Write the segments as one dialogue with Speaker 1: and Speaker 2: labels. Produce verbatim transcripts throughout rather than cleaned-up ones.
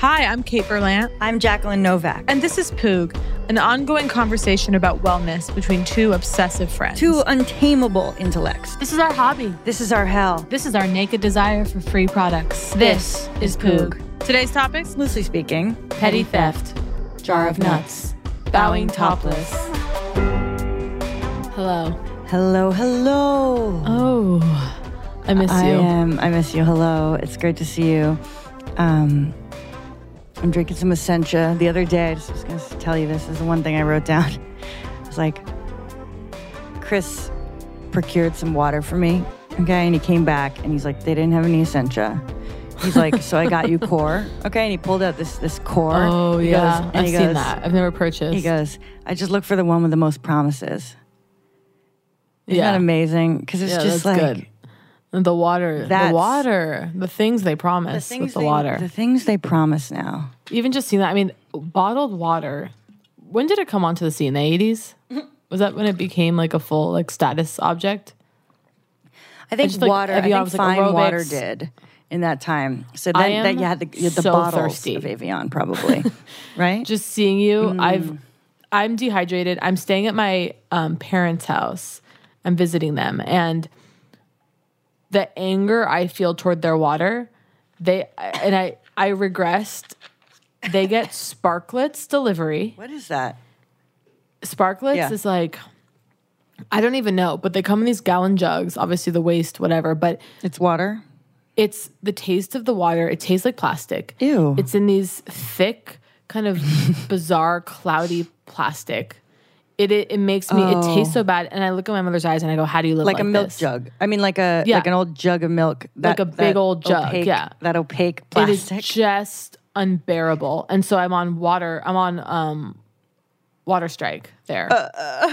Speaker 1: Hi, I'm Kate Berlant.
Speaker 2: I'm Jacqueline Novak.
Speaker 1: And this is Poog, an ongoing conversation about wellness between two obsessive friends.
Speaker 2: Two untamable intellects.
Speaker 1: This is our hobby.
Speaker 2: This is our hell.
Speaker 1: This is our naked desire for free products.
Speaker 2: This,
Speaker 1: this is Poog. Poog. Today's topics?
Speaker 2: Loosely speaking.
Speaker 1: Petty theft. Jar of nuts. Bowing topless. Hello.
Speaker 2: Hello, hello.
Speaker 1: Oh, I miss
Speaker 2: I
Speaker 1: you.
Speaker 2: I am. I miss you. Hello. It's great to see you. Um... I'm drinking some Essentia. The other day, I just was going to tell you this. This is the one thing I wrote down. It was like, Chris procured some water for me, okay? And he came back, and he's like, they didn't have any Essentia. He's like, so I got you Core, okay? And he pulled out this this Core.
Speaker 1: Oh,
Speaker 2: he
Speaker 1: yeah.
Speaker 2: Goes, and
Speaker 1: I've
Speaker 2: he
Speaker 1: seen
Speaker 2: goes,
Speaker 1: that. I've never purchased.
Speaker 2: He goes, I just look for the one with the most promises. Isn't
Speaker 1: yeah.
Speaker 2: that amazing? Because it's
Speaker 1: yeah,
Speaker 2: just
Speaker 1: that's
Speaker 2: like...
Speaker 1: Good. The water,
Speaker 2: That's,
Speaker 1: the water, the things they promise
Speaker 2: the things
Speaker 1: with the
Speaker 2: they,
Speaker 1: water.
Speaker 2: The things they promise now.
Speaker 1: Even just seeing that, I mean, bottled water, when did it come onto the scene? In the eighties? Was that when it became like a full like status object?
Speaker 2: I think
Speaker 1: just,
Speaker 2: water,
Speaker 1: like,
Speaker 2: I think
Speaker 1: was, like,
Speaker 2: fine
Speaker 1: aerobics.
Speaker 2: water did in that time. So
Speaker 1: I
Speaker 2: then,
Speaker 1: am
Speaker 2: then you had the, you had the
Speaker 1: so
Speaker 2: bottles
Speaker 1: thirsty.
Speaker 2: of Evian probably, right?
Speaker 1: Just seeing you,
Speaker 2: Mm.
Speaker 1: I've, I'm dehydrated. I'm staying at my um, parents' house. I'm visiting them. And the anger I feel toward their water, they and I I regressed. They get Sparklets delivery.
Speaker 2: What is that?
Speaker 1: Sparklets
Speaker 2: Yeah.
Speaker 1: is like, I don't even know, but they come in these gallon jugs. Obviously, the waste, whatever. But
Speaker 2: It's water?
Speaker 1: it's the taste of the water. It tastes like plastic.
Speaker 2: Ew.
Speaker 1: It's in these thick, kind of bizarre, cloudy plastic. It, it it makes me.
Speaker 2: Oh.
Speaker 1: It tastes so bad, and I look at my mother's eyes and I go, "How do you live
Speaker 2: like
Speaker 1: like,
Speaker 2: a milk
Speaker 1: this?"
Speaker 2: jug. I mean, like a
Speaker 1: Yeah.
Speaker 2: like an old jug of milk. That,
Speaker 1: Like a big
Speaker 2: that
Speaker 1: old jug,
Speaker 2: opaque-
Speaker 1: yeah.
Speaker 2: That opaque
Speaker 1: It
Speaker 2: plastic.
Speaker 1: is just unbearable. And so I'm on water. I'm on um, water strike there,
Speaker 2: Uh,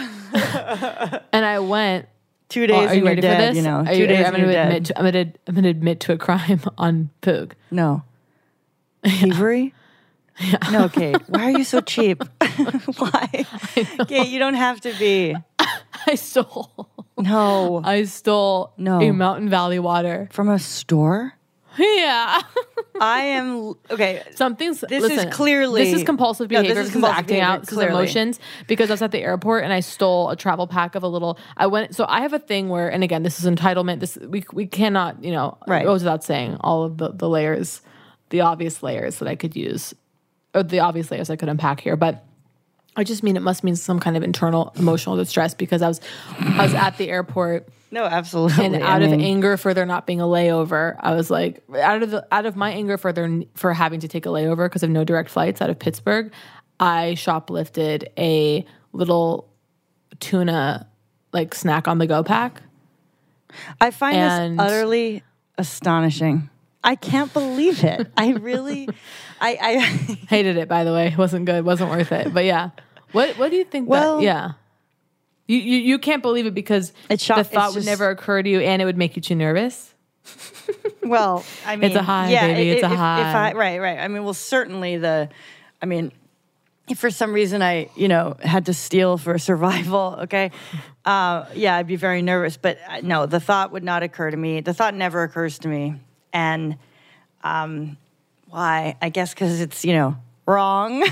Speaker 2: uh.
Speaker 1: and I went.
Speaker 2: Two days
Speaker 1: Oh, are
Speaker 2: and
Speaker 1: you
Speaker 2: you're
Speaker 1: ready
Speaker 2: dead,
Speaker 1: for this?
Speaker 2: you know.
Speaker 1: Are
Speaker 2: Two
Speaker 1: you,
Speaker 2: days
Speaker 1: I'm
Speaker 2: and
Speaker 1: going
Speaker 2: you're
Speaker 1: to
Speaker 2: dead.
Speaker 1: admit. To, I'm going to. I'm going to admit to a crime on Poog.
Speaker 2: No. Thievery? Yeah. No, Kate. Why are you so cheap? Why? Kate, you don't have to be.
Speaker 1: I stole.
Speaker 2: No.
Speaker 1: I stole
Speaker 2: No.
Speaker 1: a Mountain Valley water.
Speaker 2: From a store?
Speaker 1: Yeah.
Speaker 2: I am okay.
Speaker 1: Something's
Speaker 2: This
Speaker 1: listen,
Speaker 2: is clearly
Speaker 1: this is compulsive
Speaker 2: No,
Speaker 1: behavior.
Speaker 2: this is
Speaker 1: this is
Speaker 2: compulsive
Speaker 1: acting
Speaker 2: behavior,
Speaker 1: out. This is
Speaker 2: clearly.
Speaker 1: emotions. Because I was at the airport and I stole a travel pack of a little. I went. So I have a thing where, and again, this is entitlement. This we we cannot, you know,
Speaker 2: Right.
Speaker 1: it goes without saying all of the the layers, the obvious layers that I could use, or the obvious layers I could unpack here, but. I just mean it must mean some kind of internal emotional distress because I was I was at the airport
Speaker 2: No, absolutely.
Speaker 1: and
Speaker 2: I
Speaker 1: out of
Speaker 2: mean,
Speaker 1: anger for there not being a layover, I was like out of the out of my anger for there for having to take a layover because of no direct flights out of Pittsburgh, I shoplifted a little tuna like snack on the go pack.
Speaker 2: I find
Speaker 1: and-
Speaker 2: this utterly astonishing. I can't believe it. I really, I, I
Speaker 1: Hated it, by the way. It wasn't good. It wasn't worth it. But yeah. What what do you think
Speaker 2: Well-
Speaker 1: that yeah. You, you you can't believe it because
Speaker 2: It's shock-
Speaker 1: the thought
Speaker 2: it's
Speaker 1: would
Speaker 2: just-
Speaker 1: never occur to you and it would make you too nervous.
Speaker 2: well, I mean,
Speaker 1: It's a high,
Speaker 2: yeah,
Speaker 1: baby.
Speaker 2: i-
Speaker 1: It's a
Speaker 2: if, If
Speaker 1: high.
Speaker 2: I, right, right. I mean, well, certainly the, I mean, if for some reason I, you know, had to steal for survival, okay, uh, yeah, I'd be very nervous. But uh, no, the thought would not occur to me. The thought never occurs to me. And um, why? I guess because it's, you know, wrong.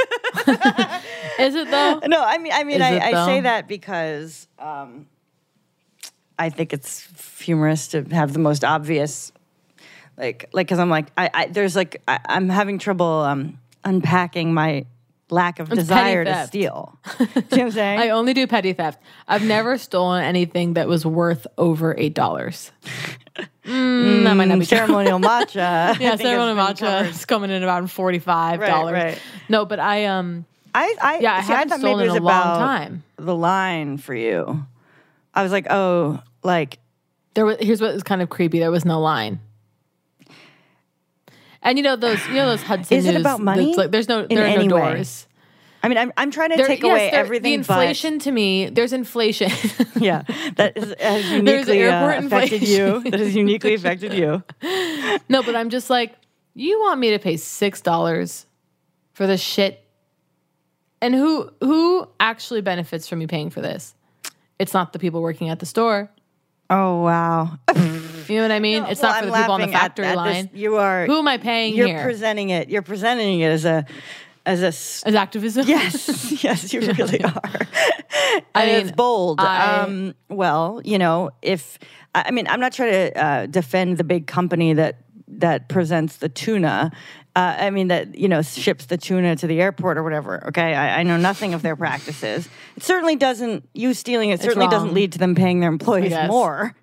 Speaker 1: Is it though?
Speaker 2: No, I mean, I mean,
Speaker 1: Is it,
Speaker 2: I, I say
Speaker 1: though?
Speaker 2: that because um, I think it's humorous to have the most obvious, like, like, because I'm like, I, I there's like, I, I'm having trouble um, unpacking my lack of
Speaker 1: It's
Speaker 2: desire
Speaker 1: petty
Speaker 2: to
Speaker 1: theft.
Speaker 2: steal. See what I'm saying?
Speaker 1: I only do petty theft. I've never stolen anything that was worth over eight dollars. Mm, that might not be true.
Speaker 2: ceremonial matcha. I
Speaker 1: Yeah,
Speaker 2: think
Speaker 1: ceremonial
Speaker 2: has been
Speaker 1: matcha
Speaker 2: covered.
Speaker 1: is coming in about forty-five dollars.
Speaker 2: Right, right.
Speaker 1: No, but I um
Speaker 2: I, I,
Speaker 1: yeah, I
Speaker 2: see, I
Speaker 1: haven't
Speaker 2: thought
Speaker 1: stolen
Speaker 2: maybe it was
Speaker 1: in a long
Speaker 2: about
Speaker 1: time.
Speaker 2: the line for you. I was like, oh, like.
Speaker 1: There was here's what was kind of creepy. There was no line. And you know those you know those Hudson
Speaker 2: Is it
Speaker 1: News,
Speaker 2: about money?
Speaker 1: that's like, there's no
Speaker 2: In
Speaker 1: there are
Speaker 2: any
Speaker 1: no
Speaker 2: way?
Speaker 1: doors.
Speaker 2: I mean, I'm, I'm trying to
Speaker 1: There-
Speaker 2: take
Speaker 1: yes,
Speaker 2: away
Speaker 1: there-
Speaker 2: everything
Speaker 1: The inflation to me, there's inflation.
Speaker 2: but yeah, that is, has
Speaker 1: There's
Speaker 2: uniquely
Speaker 1: airport
Speaker 2: uh, affected
Speaker 1: inflation.
Speaker 2: you. That has uniquely affected you.
Speaker 1: No, but I'm just like, you want me to pay six dollars for this shit? And who who actually benefits from me paying for this? It's not the people working at the store.
Speaker 2: Oh wow.
Speaker 1: You know what I mean?
Speaker 2: No,
Speaker 1: it's
Speaker 2: well,
Speaker 1: not for
Speaker 2: I'm
Speaker 1: the people on the
Speaker 2: laughing at-
Speaker 1: factory
Speaker 2: at
Speaker 1: line.
Speaker 2: this- You are.
Speaker 1: Who am I paying
Speaker 2: You're
Speaker 1: here?
Speaker 2: presenting it. You're presenting it as a, as a. s-
Speaker 1: As activism?
Speaker 2: Yes, yes, you really are.
Speaker 1: I
Speaker 2: And
Speaker 1: mean,
Speaker 2: it's bold.
Speaker 1: I-
Speaker 2: um, well, you know, if I I mean, I'm not trying to uh, defend the big company that that presents the tuna. Uh, I mean, that you know ships the tuna to the airport or whatever. Okay, I, I know nothing of their practices. It certainly doesn't. You stealing it certainly doesn't
Speaker 1: wrong.
Speaker 2: lead to them paying their employees
Speaker 1: guess.
Speaker 2: more.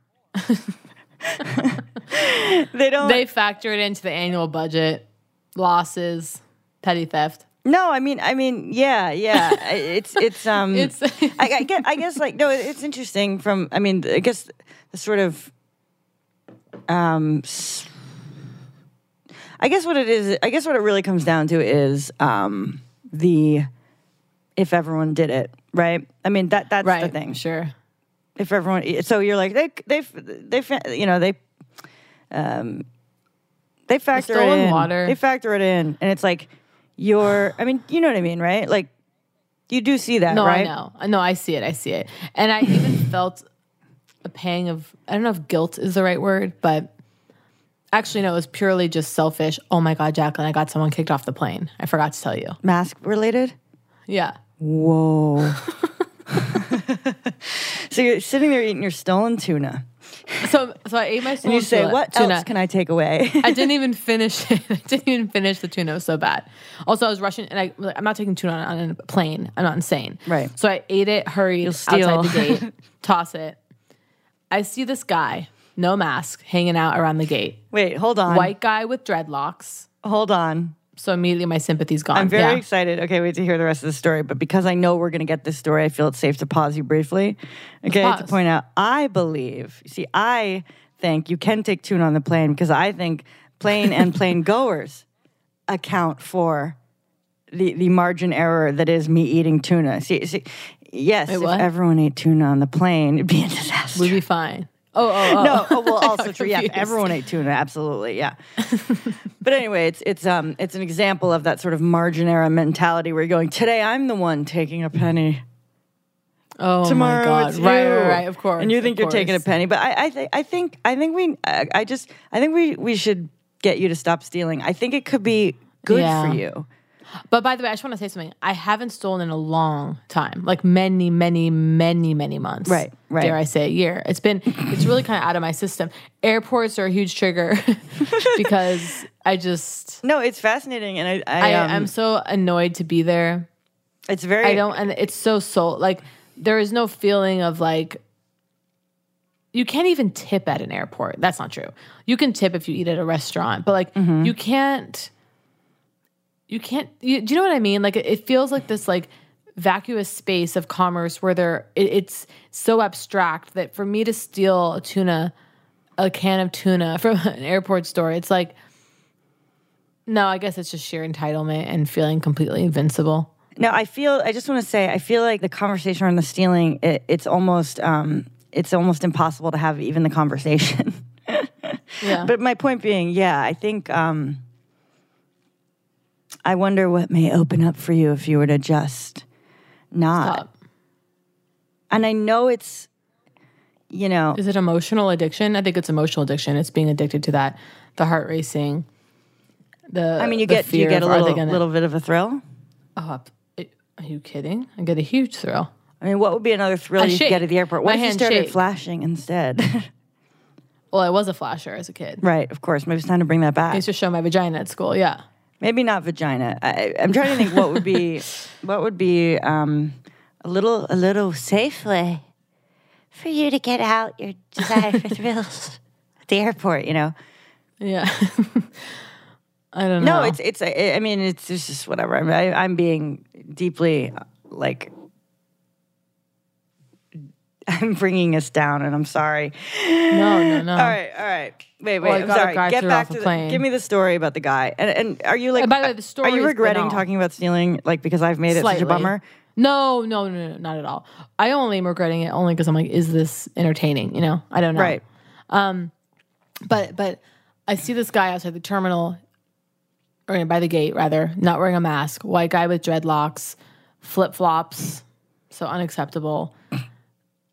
Speaker 2: They don't.
Speaker 1: They factor it into the annual budget, losses, petty theft.
Speaker 2: No, I mean, I mean, yeah, yeah. I- It's it's um.
Speaker 1: It's
Speaker 2: I, I guess I guess like no, it's interesting from. I mean, I guess the sort of um. s- I guess what it is. I guess what it really comes down to is um the if everyone did it right. I mean that that's
Speaker 1: right.
Speaker 2: the thing.
Speaker 1: Sure.
Speaker 2: If everyone, so you're like they they they fa- you know they um they factor it
Speaker 1: stolen
Speaker 2: in.
Speaker 1: water.
Speaker 2: They factor it in, and it's like you're. I mean, you know what I mean, right? Like you do see that,
Speaker 1: No,
Speaker 2: right?
Speaker 1: I know. I know. I see it. I see it. And I even felt a pang of, I don't know if guilt is the right word, but actually, no, it was purely just selfish. Oh my God, Jacqueline, I got someone kicked off the plane. I forgot to tell you.
Speaker 2: Mask related.
Speaker 1: Yeah.
Speaker 2: Whoa. So you're sitting there eating your stolen tuna,
Speaker 1: So so I ate my
Speaker 2: and
Speaker 1: stolen
Speaker 2: you say,
Speaker 1: tuna-
Speaker 2: "What
Speaker 1: tuna.
Speaker 2: else can I take away?"
Speaker 1: I didn't even finish it. I didn't even finish the tuna. It was so bad. Also, I was rushing, and I, I'm not taking tuna on, on a plane. I'm not insane.
Speaker 2: Right.
Speaker 1: So I ate it, hurried
Speaker 2: You'll steal.
Speaker 1: outside the gate, toss it. I see this guy, no mask, hanging out around the gate.
Speaker 2: Wait, hold on.
Speaker 1: White guy with dreadlocks.
Speaker 2: Hold on.
Speaker 1: So immediately my sympathy's gone.
Speaker 2: I'm very
Speaker 1: yeah.
Speaker 2: excited. Okay, wait to hear the rest of the story. But because I know we're going to get this story, I feel it's safe to pause you briefly. Okay, to
Speaker 1: pause.
Speaker 2: point out, I believe, see, I think you can take tuna on the plane because I think plane and plane goers account for the, the margin error that is me eating tuna. See, see yes,
Speaker 1: Wait,
Speaker 2: if
Speaker 1: what?
Speaker 2: everyone ate tuna on the plane, it'd be a disaster.
Speaker 1: We'd be fine. Oh, oh, oh.
Speaker 2: No, oh, well,
Speaker 1: I
Speaker 2: also
Speaker 1: got
Speaker 2: true. Yeah, if
Speaker 1: confused.
Speaker 2: everyone ate tuna, absolutely, yeah. But anyway, it's it's um it's an example of that sort of margin era mentality where you're going, today I'm the one taking a penny.
Speaker 1: Oh
Speaker 2: Tomorrow
Speaker 1: my God.
Speaker 2: it's
Speaker 1: Right,
Speaker 2: you.
Speaker 1: right, right. Of course.
Speaker 2: And you think
Speaker 1: of
Speaker 2: you're taking a
Speaker 1: course.
Speaker 2: penny, but I I, th- I think I think we I, I just I think we we should get you to stop stealing. I think it could be good
Speaker 1: Yeah.
Speaker 2: for you.
Speaker 1: But by the way, I just want to say something. I haven't stolen in a long time, like many, many, many, many months.
Speaker 2: Right, right.
Speaker 1: Dare I say a year? It's been, it's really kind of out of my system. Airports are a huge trigger because I just,
Speaker 2: No, it's fascinating, and I I,
Speaker 1: I,
Speaker 2: um,
Speaker 1: I'm so annoyed to be there.
Speaker 2: it's very
Speaker 1: I don't, and it's so soul. Like there is no feeling of like. You can't even tip at an airport. That's not true. You can tip if you eat at a restaurant, but like
Speaker 2: Mm-hmm.
Speaker 1: you can't. You can't. You, do you know what I mean? Like it, it feels like this like vacuous space of commerce where there it, it's so abstract that for me to steal a tuna, a can of tuna from an airport store, it's like. No, I guess it's just sheer entitlement and feeling completely invincible.
Speaker 2: No, I feel. I just want to say, I feel like the conversation around the stealing, it, it's almost, um, it's almost impossible to have even the conversation.
Speaker 1: Yeah.
Speaker 2: But my point being, yeah, I think. Um, I wonder what may open up for you if you were to just not.
Speaker 1: Stop.
Speaker 2: And I know it's, you know,
Speaker 1: Is it emotional addiction? I think it's emotional addiction. It's being addicted to that, the heart racing. The
Speaker 2: I mean, you
Speaker 1: the
Speaker 2: get you
Speaker 1: fear
Speaker 2: get a
Speaker 1: of, are they
Speaker 2: little
Speaker 1: gonna-
Speaker 2: little bit of a thrill.
Speaker 1: Oh, are you kidding? I get a huge thrill.
Speaker 2: I mean, what would be another thrill
Speaker 1: I
Speaker 2: you could
Speaker 1: shake.
Speaker 2: get at the airport? What
Speaker 1: My
Speaker 2: if you
Speaker 1: hand
Speaker 2: started
Speaker 1: shake.
Speaker 2: flashing instead?
Speaker 1: Well, I was a flasher as a kid.
Speaker 2: Right, of course. Maybe it's time to bring that
Speaker 1: I
Speaker 2: back.
Speaker 1: used to show my vagina at school. Yeah.
Speaker 2: Maybe not vagina. I, I'm trying to think what would be what would be um, a little a little safe way for you to get out your desire for thrills at the airport. You know.
Speaker 1: Yeah. I don't know.
Speaker 2: No, it's it's. I I mean, it's it's just whatever. I mean, I, I'm being deeply like. I'm bringing us down, and I'm sorry.
Speaker 1: no, no, no.
Speaker 2: All right, all right. Wait, wait.
Speaker 1: Well, I
Speaker 2: I'm
Speaker 1: got a
Speaker 2: sorry.
Speaker 1: guy
Speaker 2: Get
Speaker 1: threw
Speaker 2: back
Speaker 1: off a
Speaker 2: to the.
Speaker 1: plane.
Speaker 2: Give me the story about the guy. And and are you like?
Speaker 1: And by the way, the story
Speaker 2: Are you
Speaker 1: is
Speaker 2: regretting
Speaker 1: banal.
Speaker 2: talking about stealing? Like because I've made it
Speaker 1: Slightly.
Speaker 2: such a bummer.
Speaker 1: No, no, no, no, not at all. I only am regretting it only because I'm like, is this entertaining? You know, I don't know.
Speaker 2: Right.
Speaker 1: But but I see this guy outside the terminal, or by the gate rather, not wearing a mask. White guy with dreadlocks, flip flops, so unacceptable.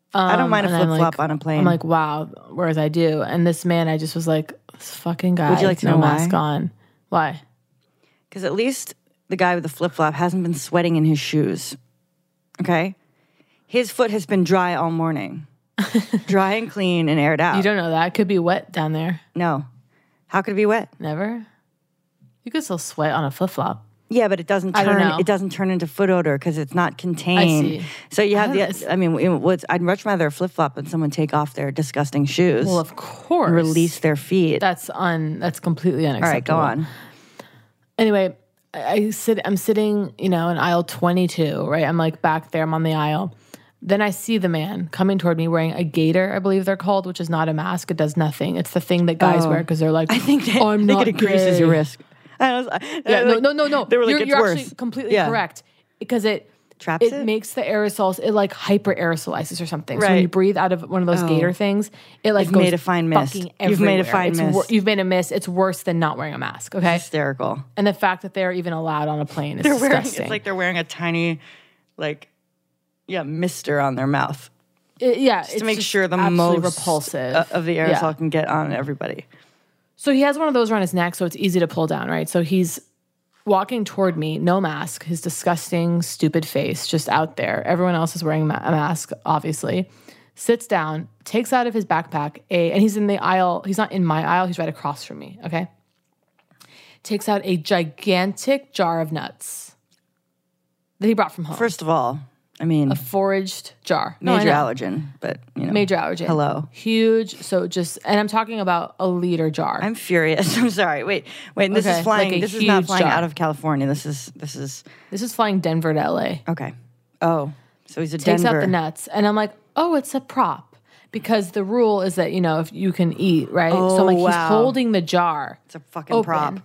Speaker 2: I don't mind a
Speaker 1: and I'm
Speaker 2: flip flop
Speaker 1: like-
Speaker 2: on a plane.
Speaker 1: I'm like, wow, whereas I do. And this man, I just was like, this fucking guy.
Speaker 2: Would you like to
Speaker 1: no
Speaker 2: know why?
Speaker 1: mask on. Why?
Speaker 2: Because at least the guy with the flip flop hasn't been sweating in his shoes. Okay? His foot has been dry all morning. Dry and clean and aired out.
Speaker 1: You don't know that. It could be wet down there.
Speaker 2: No. How could it be wet?
Speaker 1: Never? You could still sweat on a flip flop.
Speaker 2: Yeah, but it doesn't
Speaker 1: I don't
Speaker 2: turn.
Speaker 1: know.
Speaker 2: It doesn't turn into foot odor because it's not contained.
Speaker 1: see.
Speaker 2: So you have
Speaker 1: I don't-
Speaker 2: the. I mean, it- what's, I'd much rather flip flop than someone take off their disgusting shoes,
Speaker 1: Well, of course.
Speaker 2: and release their feet.
Speaker 1: That's un. That's completely
Speaker 2: All right,
Speaker 1: unacceptable.
Speaker 2: go on.
Speaker 1: Anyway, I, I sit. I'm sitting, you know, in aisle twenty-two. Right, I'm like back there. I'm on the aisle. Then I see the man coming toward me wearing a gaiter, I believe they're called, which is not a mask. It does nothing. It's the thing that guys
Speaker 2: Oh.
Speaker 1: wear because they're like,
Speaker 2: I think that,
Speaker 1: oh, I'm
Speaker 2: I think
Speaker 1: not
Speaker 2: it increases
Speaker 1: gay.
Speaker 2: your risk. I was, I,
Speaker 1: Yeah,
Speaker 2: like,
Speaker 1: no, no, no, no.
Speaker 2: They were like,
Speaker 1: you're
Speaker 2: it's
Speaker 1: you're
Speaker 2: worse.
Speaker 1: actually completely
Speaker 2: Yeah.
Speaker 1: correct because it
Speaker 2: Traps
Speaker 1: it,
Speaker 2: it?
Speaker 1: makes the aerosols. It like hyper aerosolizes or something. So when
Speaker 2: Right.
Speaker 1: you breathe out of one of those
Speaker 2: Oh.
Speaker 1: gator things, it like
Speaker 2: You've
Speaker 1: goes
Speaker 2: made a fine miss.
Speaker 1: fucking
Speaker 2: You've made a
Speaker 1: everywhere.
Speaker 2: fine
Speaker 1: It's
Speaker 2: miss.
Speaker 1: wor- you've made a miss. It's worse than not wearing a mask. Okay,
Speaker 2: Hysterical.
Speaker 1: and the fact that they're even allowed on a plane is
Speaker 2: They're wearing.
Speaker 1: disgusting.
Speaker 2: It's like they're wearing a tiny, like, yeah, mister on their mouth
Speaker 1: It- yeah,
Speaker 2: to
Speaker 1: it's
Speaker 2: make
Speaker 1: just
Speaker 2: sure the
Speaker 1: absolutely
Speaker 2: most
Speaker 1: repulsive
Speaker 2: uh, of the aerosol
Speaker 1: Yeah.
Speaker 2: can get on everybody.
Speaker 1: So he has one of those around his neck, so it's easy to pull down, right? So he's walking toward me, no mask, his disgusting, stupid face just out there. Everyone else is wearing ma- a mask, obviously. Sits down, takes out of his backpack a, and he's in the aisle. He's not in my aisle. He's right across from me. Okay. Takes out a gigantic jar of nuts that he brought from home.
Speaker 2: First of all, I mean,
Speaker 1: a foraged jar. No, I
Speaker 2: major
Speaker 1: know.
Speaker 2: allergen, but you know,
Speaker 1: Major allergen.
Speaker 2: Hello.
Speaker 1: Huge. So just, and I'm talking about a liter jar.
Speaker 2: I'm furious. I'm sorry. Wait, wait. This
Speaker 1: Okay,
Speaker 2: is flying.
Speaker 1: like a
Speaker 2: this is not
Speaker 1: huge
Speaker 2: flying
Speaker 1: jar.
Speaker 2: out of California. This is this is
Speaker 1: this is flying Denver to L A.
Speaker 2: okay. Oh, so he's a
Speaker 1: Takes
Speaker 2: Denver.
Speaker 1: out the nuts. And I'm like, oh, it's a prop. Because the rule is that, you know, if you can eat, right? so I'm like,
Speaker 2: Oh,
Speaker 1: he's
Speaker 2: wow.
Speaker 1: holding the jar.
Speaker 2: It's a fucking
Speaker 1: open.
Speaker 2: prop.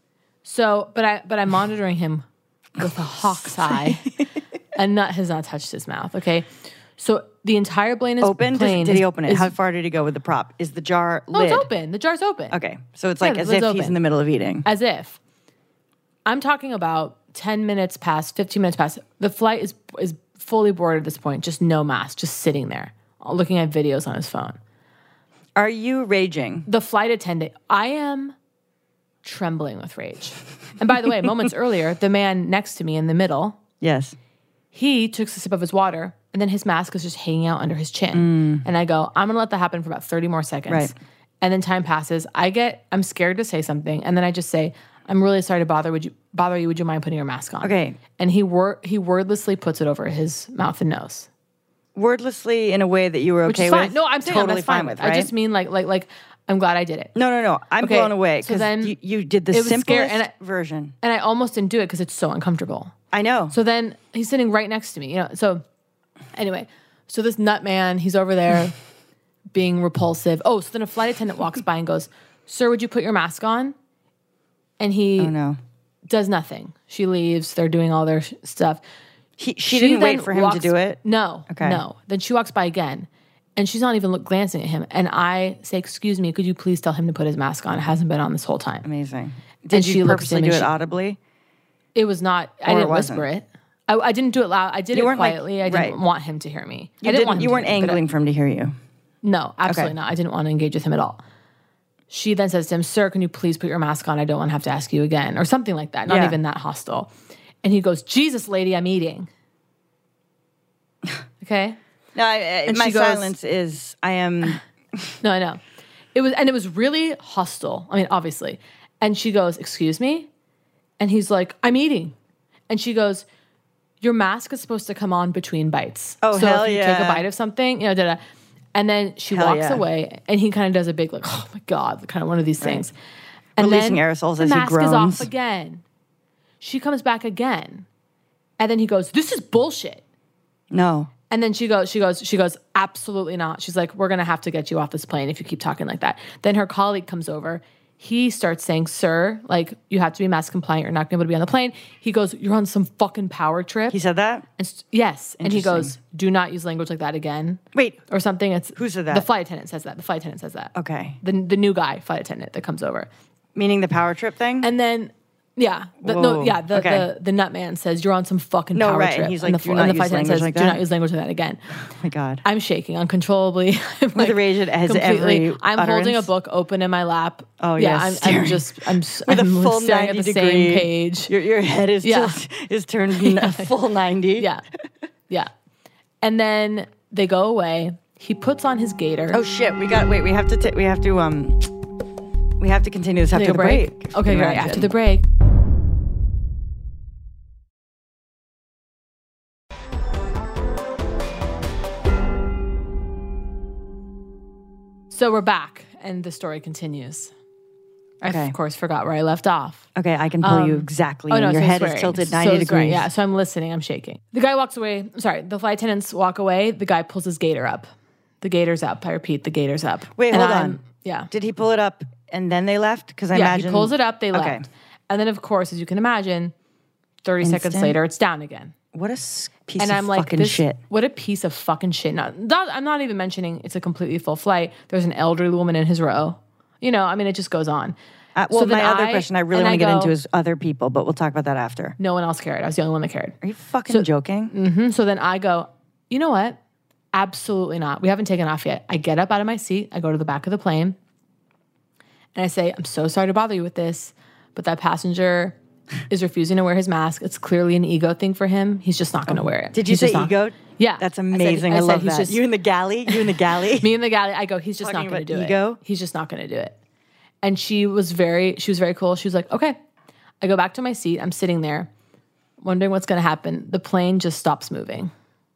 Speaker 1: So, but I but I'm monitoring him with a hawk's eye. A nut has not touched his mouth. Okay. So the entire plane is
Speaker 2: Open? Does-
Speaker 1: plane
Speaker 2: did he
Speaker 1: is-
Speaker 2: open it?
Speaker 1: is-
Speaker 2: How far did he go with the prop? Is the jar
Speaker 1: Oh,
Speaker 2: lid?
Speaker 1: it's open. The jar's open.
Speaker 2: Okay, so it's
Speaker 1: Yeah,
Speaker 2: like
Speaker 1: the
Speaker 2: as
Speaker 1: lid's
Speaker 2: if he's
Speaker 1: open.
Speaker 2: in the middle of eating.
Speaker 1: As if. I'm talking about ten minutes past, fifteen minutes past. The flight is is fully boarded at this point, just no mask, just sitting there, looking at videos on his phone.
Speaker 2: Are you raging?
Speaker 1: The flight attendant, I am trembling with rage. And by the way, moments earlier, the man next to me in the middle,
Speaker 2: Yes.
Speaker 1: he took a sip of his water, and then his mask is just hanging out under his chin. And I go, I'm gonna let that happen for about thirty more seconds.
Speaker 2: Right.
Speaker 1: And then time passes. I get, I'm scared to say something, and then I just say, I'm really sorry to bother. Would you bother you? Would you mind putting your mask on?
Speaker 2: Okay.
Speaker 1: And he wor- he wordlessly puts it over his mouth and nose.
Speaker 2: Wordlessly in a way that you were
Speaker 1: Which
Speaker 2: okay
Speaker 1: is fine.
Speaker 2: with.
Speaker 1: No, I'm saying
Speaker 2: totally
Speaker 1: that's fine
Speaker 2: with.
Speaker 1: with.
Speaker 2: Right?
Speaker 1: I just mean like like like I'm glad I did it.
Speaker 2: no, no, no. I'm
Speaker 1: Okay,
Speaker 2: blown away
Speaker 1: so
Speaker 2: because
Speaker 1: then
Speaker 2: you, you did the
Speaker 1: it was scary,
Speaker 2: simplest
Speaker 1: and I-
Speaker 2: version.
Speaker 1: And I almost didn't do it because it's so uncomfortable.
Speaker 2: I know.
Speaker 1: So then he's sitting right next to me, you know. So anyway, so this nut man, he's over there being repulsive. Oh, so then a flight attendant walks by and goes, "Sir, would you put your mask on?" And he
Speaker 2: oh no.
Speaker 1: does nothing. She leaves. They're doing all their sh- stuff.
Speaker 2: He, she, didn't
Speaker 1: then
Speaker 2: wait for him to
Speaker 1: walks-
Speaker 2: do it.
Speaker 1: No.
Speaker 2: Okay.
Speaker 1: No. Then she walks by again, and she's not even look, glancing at him. And I say, "Excuse me, could you please tell him to put his mask on? It hasn't been on this whole time."
Speaker 2: Amazing. Did
Speaker 1: And
Speaker 2: you
Speaker 1: she looks
Speaker 2: purposely
Speaker 1: at him
Speaker 2: do
Speaker 1: and
Speaker 2: it
Speaker 1: she-
Speaker 2: audibly?
Speaker 1: It was not. I
Speaker 2: Or it
Speaker 1: didn't
Speaker 2: wasn't?
Speaker 1: whisper it. I, I didn't do it loud. I did
Speaker 2: You
Speaker 1: it
Speaker 2: weren't like-
Speaker 1: quietly. I didn't
Speaker 2: right.
Speaker 1: want him to hear me.
Speaker 2: You
Speaker 1: I didn't, want him
Speaker 2: You
Speaker 1: to
Speaker 2: weren't
Speaker 1: hear me, but I-
Speaker 2: angling for him to hear you.
Speaker 1: No, absolutely
Speaker 2: Okay.
Speaker 1: not. I didn't want to engage with him at all. She then says to him, "Sir, can you please put your mask on? I don't want to have to ask you again," or something like that. Not
Speaker 2: Yeah.
Speaker 1: even that hostile. And he goes, "Jesus, lady, I'm eating." Okay.
Speaker 2: No, I, I, my
Speaker 1: she goes-
Speaker 2: silence is. I am.
Speaker 1: No, I know. It was, and it was really hostile. I mean, obviously. And she goes, "Excuse me?" And he's like, "I'm eating." And she goes, "Your mask is supposed to come on between bites.
Speaker 2: Oh,
Speaker 1: so
Speaker 2: hell
Speaker 1: if you take
Speaker 2: yeah.
Speaker 1: a bite of something, you know, da da." And then she
Speaker 2: Hell
Speaker 1: walks
Speaker 2: yeah.
Speaker 1: away, and he kind of does a big like, "Oh my god," kind of one of these things. And
Speaker 2: Releasing
Speaker 1: then
Speaker 2: aerosols
Speaker 1: the
Speaker 2: as he
Speaker 1: mask is
Speaker 2: groans.
Speaker 1: off again. She comes back again, and then he goes, "This is bullshit."
Speaker 2: No.
Speaker 1: And then she goes, she goes, she goes, "Absolutely not." She's like, "We're going to have to get you off this plane if you keep talking like that." Then her colleague comes over. He starts saying, "Sir, like, you have to be mask compliant. You're not going to be able to be on the plane." He goes, "You're on some fucking power trip."
Speaker 2: He said that?
Speaker 1: And st- yes. And he
Speaker 2: Interesting.
Speaker 1: goes, "Do not use language like that again."
Speaker 2: Wait.
Speaker 1: Or something. It's
Speaker 2: Who said that?
Speaker 1: The flight attendant says that. The flight attendant says that.
Speaker 2: Okay.
Speaker 1: The, the new guy, flight attendant that comes over.
Speaker 2: Meaning the power trip thing?
Speaker 1: And then, Yeah, the, no,
Speaker 2: Whoa.
Speaker 1: yeah. The,
Speaker 2: Okay.
Speaker 1: the the nut man says you're on some fucking
Speaker 2: No,
Speaker 1: power
Speaker 2: right,
Speaker 1: trip.
Speaker 2: and he's
Speaker 1: and
Speaker 2: like,
Speaker 1: the,
Speaker 2: "Do
Speaker 1: and
Speaker 2: not
Speaker 1: the
Speaker 2: use
Speaker 1: flight attendant
Speaker 2: language
Speaker 1: says,
Speaker 2: like
Speaker 1: "Do
Speaker 2: that."
Speaker 1: not use language like that again."
Speaker 2: Oh my God.
Speaker 1: I'm shaking uncontrollably. I'm
Speaker 2: With rage at as every
Speaker 1: I'm holding a
Speaker 2: utterance?
Speaker 1: book open in my lap.
Speaker 2: Oh,
Speaker 1: yeah.
Speaker 2: yes,
Speaker 1: I'm, I'm
Speaker 2: staring.
Speaker 1: just I'm, s-
Speaker 2: With a
Speaker 1: I'm
Speaker 2: full
Speaker 1: staring at
Speaker 2: ninety
Speaker 1: the
Speaker 2: degree
Speaker 1: same page.
Speaker 2: Your, your head is
Speaker 1: Yeah.
Speaker 2: tilt, is turned a full ninety.
Speaker 1: Yeah, yeah. And then they go away. He puts on his gaiter.
Speaker 2: Oh shit! We got wait. We have to. T- we have to. Um. We have to continue this after
Speaker 1: Take a
Speaker 2: the break. if you
Speaker 1: Okay,
Speaker 2: can
Speaker 1: great.
Speaker 2: imagine.
Speaker 1: After the break. So we're back, and the story continues. I,
Speaker 2: Okay.
Speaker 1: of course, forgot where I left off.
Speaker 2: Okay, I can pull you
Speaker 1: Um,
Speaker 2: exactly.
Speaker 1: Oh,
Speaker 2: and
Speaker 1: no,
Speaker 2: your
Speaker 1: so
Speaker 2: head
Speaker 1: swearing.
Speaker 2: is tilted
Speaker 1: So
Speaker 2: ninety
Speaker 1: swearing.
Speaker 2: degrees.
Speaker 1: Yeah, so I'm listening. I'm shaking. The guy walks away. Sorry, the flight attendants walk away. The guy pulls his gaiter up. The gaiter's up. I repeat, the gaiter's up.
Speaker 2: Wait,
Speaker 1: And
Speaker 2: hold
Speaker 1: I'm-
Speaker 2: on.
Speaker 1: Yeah.
Speaker 2: Did he pull it up and then they left? Because I
Speaker 1: yeah,
Speaker 2: imagine
Speaker 1: he pulls it up. They left.
Speaker 2: Okay.
Speaker 1: And then, of course, as you can imagine, thirty seconds
Speaker 2: Instant.
Speaker 1: later, it's down again.
Speaker 2: What a s- piece
Speaker 1: And
Speaker 2: of
Speaker 1: I'm like,
Speaker 2: fucking
Speaker 1: this,
Speaker 2: shit.
Speaker 1: what a piece of fucking shit. Not, not, I'm not even mentioning it's a completely full flight. There's an elderly woman in his row. You know, I mean, it just goes on.
Speaker 2: Uh, well,
Speaker 1: So then
Speaker 2: my other
Speaker 1: I-
Speaker 2: question I really
Speaker 1: and
Speaker 2: want
Speaker 1: I
Speaker 2: to get
Speaker 1: go-
Speaker 2: into is other people, but we'll talk about that after.
Speaker 1: No one else cared. I was the only one that cared.
Speaker 2: Are you fucking joking?
Speaker 1: hmm So then I go, you know what? Absolutely not. We haven't taken off yet. I get up out of my seat. I go to the back of the plane. And I say, I'm so sorry to bother you with this, but that passenger is refusing to wear his mask. It's clearly an ego thing for him. He's just not going to wear it.
Speaker 2: Did you
Speaker 1: He's
Speaker 2: say
Speaker 1: just not-
Speaker 2: ego?
Speaker 1: Yeah.
Speaker 2: That's
Speaker 1: I said-
Speaker 2: amazing. I,
Speaker 1: I said
Speaker 2: love
Speaker 1: he's
Speaker 2: that.
Speaker 1: just-
Speaker 2: you in the galley? You in the galley?
Speaker 1: Me in the galley, I go, he's just
Speaker 2: Talking
Speaker 1: not going to
Speaker 2: about
Speaker 1: do
Speaker 2: ego?
Speaker 1: it. He's just not going to do it. And she was very, she was very cool. She was like, okay. I go back to my seat. I'm sitting there wondering what's going to happen. The plane just stops moving.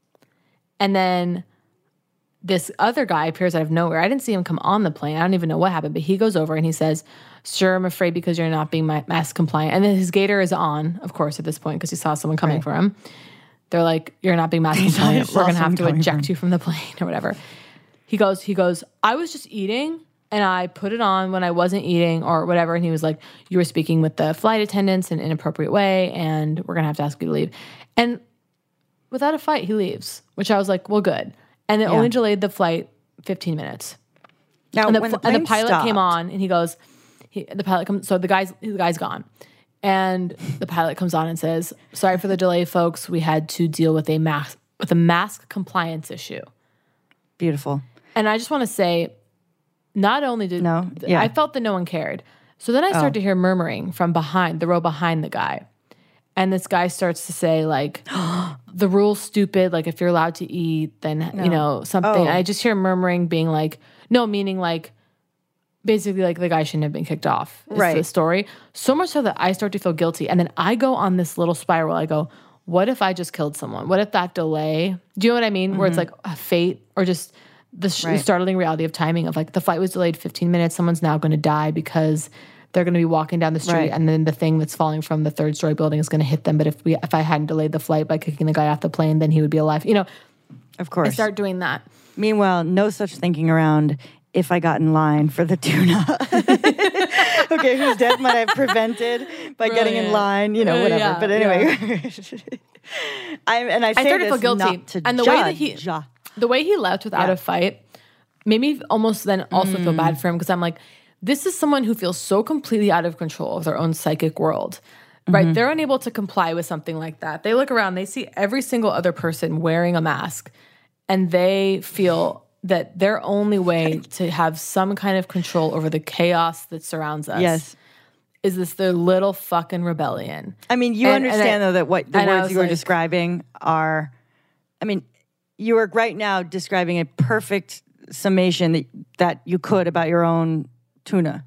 Speaker 1: And then this other guy appears out of nowhere. I didn't see him come on the plane. I don't even know what happened, but he goes over and he says, sir, I'm afraid because you're not being ma- mask compliant. And then his gaiter is on, of course, at this point, because he saw someone coming
Speaker 2: Right.
Speaker 1: for him. They're like, you're not being mask compliant.
Speaker 2: saw
Speaker 1: We're going to have
Speaker 2: someone
Speaker 1: to
Speaker 2: coming for
Speaker 1: eject
Speaker 2: him.
Speaker 1: you from the plane or whatever. He goes, he goes, I was just eating and I put it on when I wasn't eating or whatever. And he was like, you were speaking with the flight attendants in an inappropriate way and we're going to have to ask you to leave. And without a fight, he leaves, which I was like, well, good. And it
Speaker 2: Yeah.
Speaker 1: only delayed the flight fifteen minutes.
Speaker 2: Now,
Speaker 1: And the,
Speaker 2: when
Speaker 1: fl-
Speaker 2: the,
Speaker 1: and the
Speaker 2: plane
Speaker 1: pilot came
Speaker 2: stopped-
Speaker 1: on and he goes, he, the pilot comes, so the guy's, the guy's gone. And the pilot comes on and says, sorry for the delay, folks. We had to deal with a mask, with a mask compliance issue.
Speaker 2: Beautiful.
Speaker 1: And I just want to say, not only did
Speaker 2: No, yeah.
Speaker 1: I felt that no one cared. So then I
Speaker 2: Oh.
Speaker 1: start to hear murmuring from behind the row behind the guy. And this guy starts to say like, the rule's stupid. Like if you're allowed to eat, then, you know, something.
Speaker 2: Oh.
Speaker 1: And I just hear murmuring being like, no, meaning like, basically like the guy shouldn't have been kicked off is
Speaker 2: Right.
Speaker 1: the story. So much so that I start to feel guilty. And then I go on this little spiral. I go, what if I just killed someone? What if that delay, do you know what I mean? Where it's like a fate or just the sh-
Speaker 2: Right.
Speaker 1: startling reality of timing of like the flight was delayed fifteen minutes. Someone's now going to die because they're going to be walking down the street
Speaker 2: Right.
Speaker 1: and then the thing that's falling from the third story building is going to hit them. But if we, if I hadn't delayed the flight by kicking the guy off the plane, then he would be alive. You know,
Speaker 2: Of
Speaker 1: I
Speaker 2: course.
Speaker 1: start doing that.
Speaker 2: Meanwhile, no such thinking around if I got in line for the tuna. Okay, whose death might I have prevented by getting in
Speaker 1: Brilliant.
Speaker 2: line, you know,
Speaker 1: Uh,
Speaker 2: whatever.
Speaker 1: yeah,
Speaker 2: but anyway, I and I say
Speaker 1: I started to
Speaker 2: this
Speaker 1: feel guilty.
Speaker 2: not to
Speaker 1: And the
Speaker 2: judge.
Speaker 1: way that he, the way he left without
Speaker 2: Yeah.
Speaker 1: a fight made me almost then also feel bad for him because I'm like, this is someone who feels so completely out of control of their own psychic world, right? They're unable to comply with something like that. They look around, they see every single other person wearing a mask, and they feel that their only way to have some kind of control over the chaos that surrounds us
Speaker 2: Yes.
Speaker 1: is this their little fucking rebellion.
Speaker 2: I mean, you
Speaker 1: And- and
Speaker 2: understand
Speaker 1: I-
Speaker 2: though that what the
Speaker 1: and I
Speaker 2: words
Speaker 1: was
Speaker 2: you were
Speaker 1: like-
Speaker 2: describing are, I mean, you are right now describing a perfect summation that that you could about your own tuna.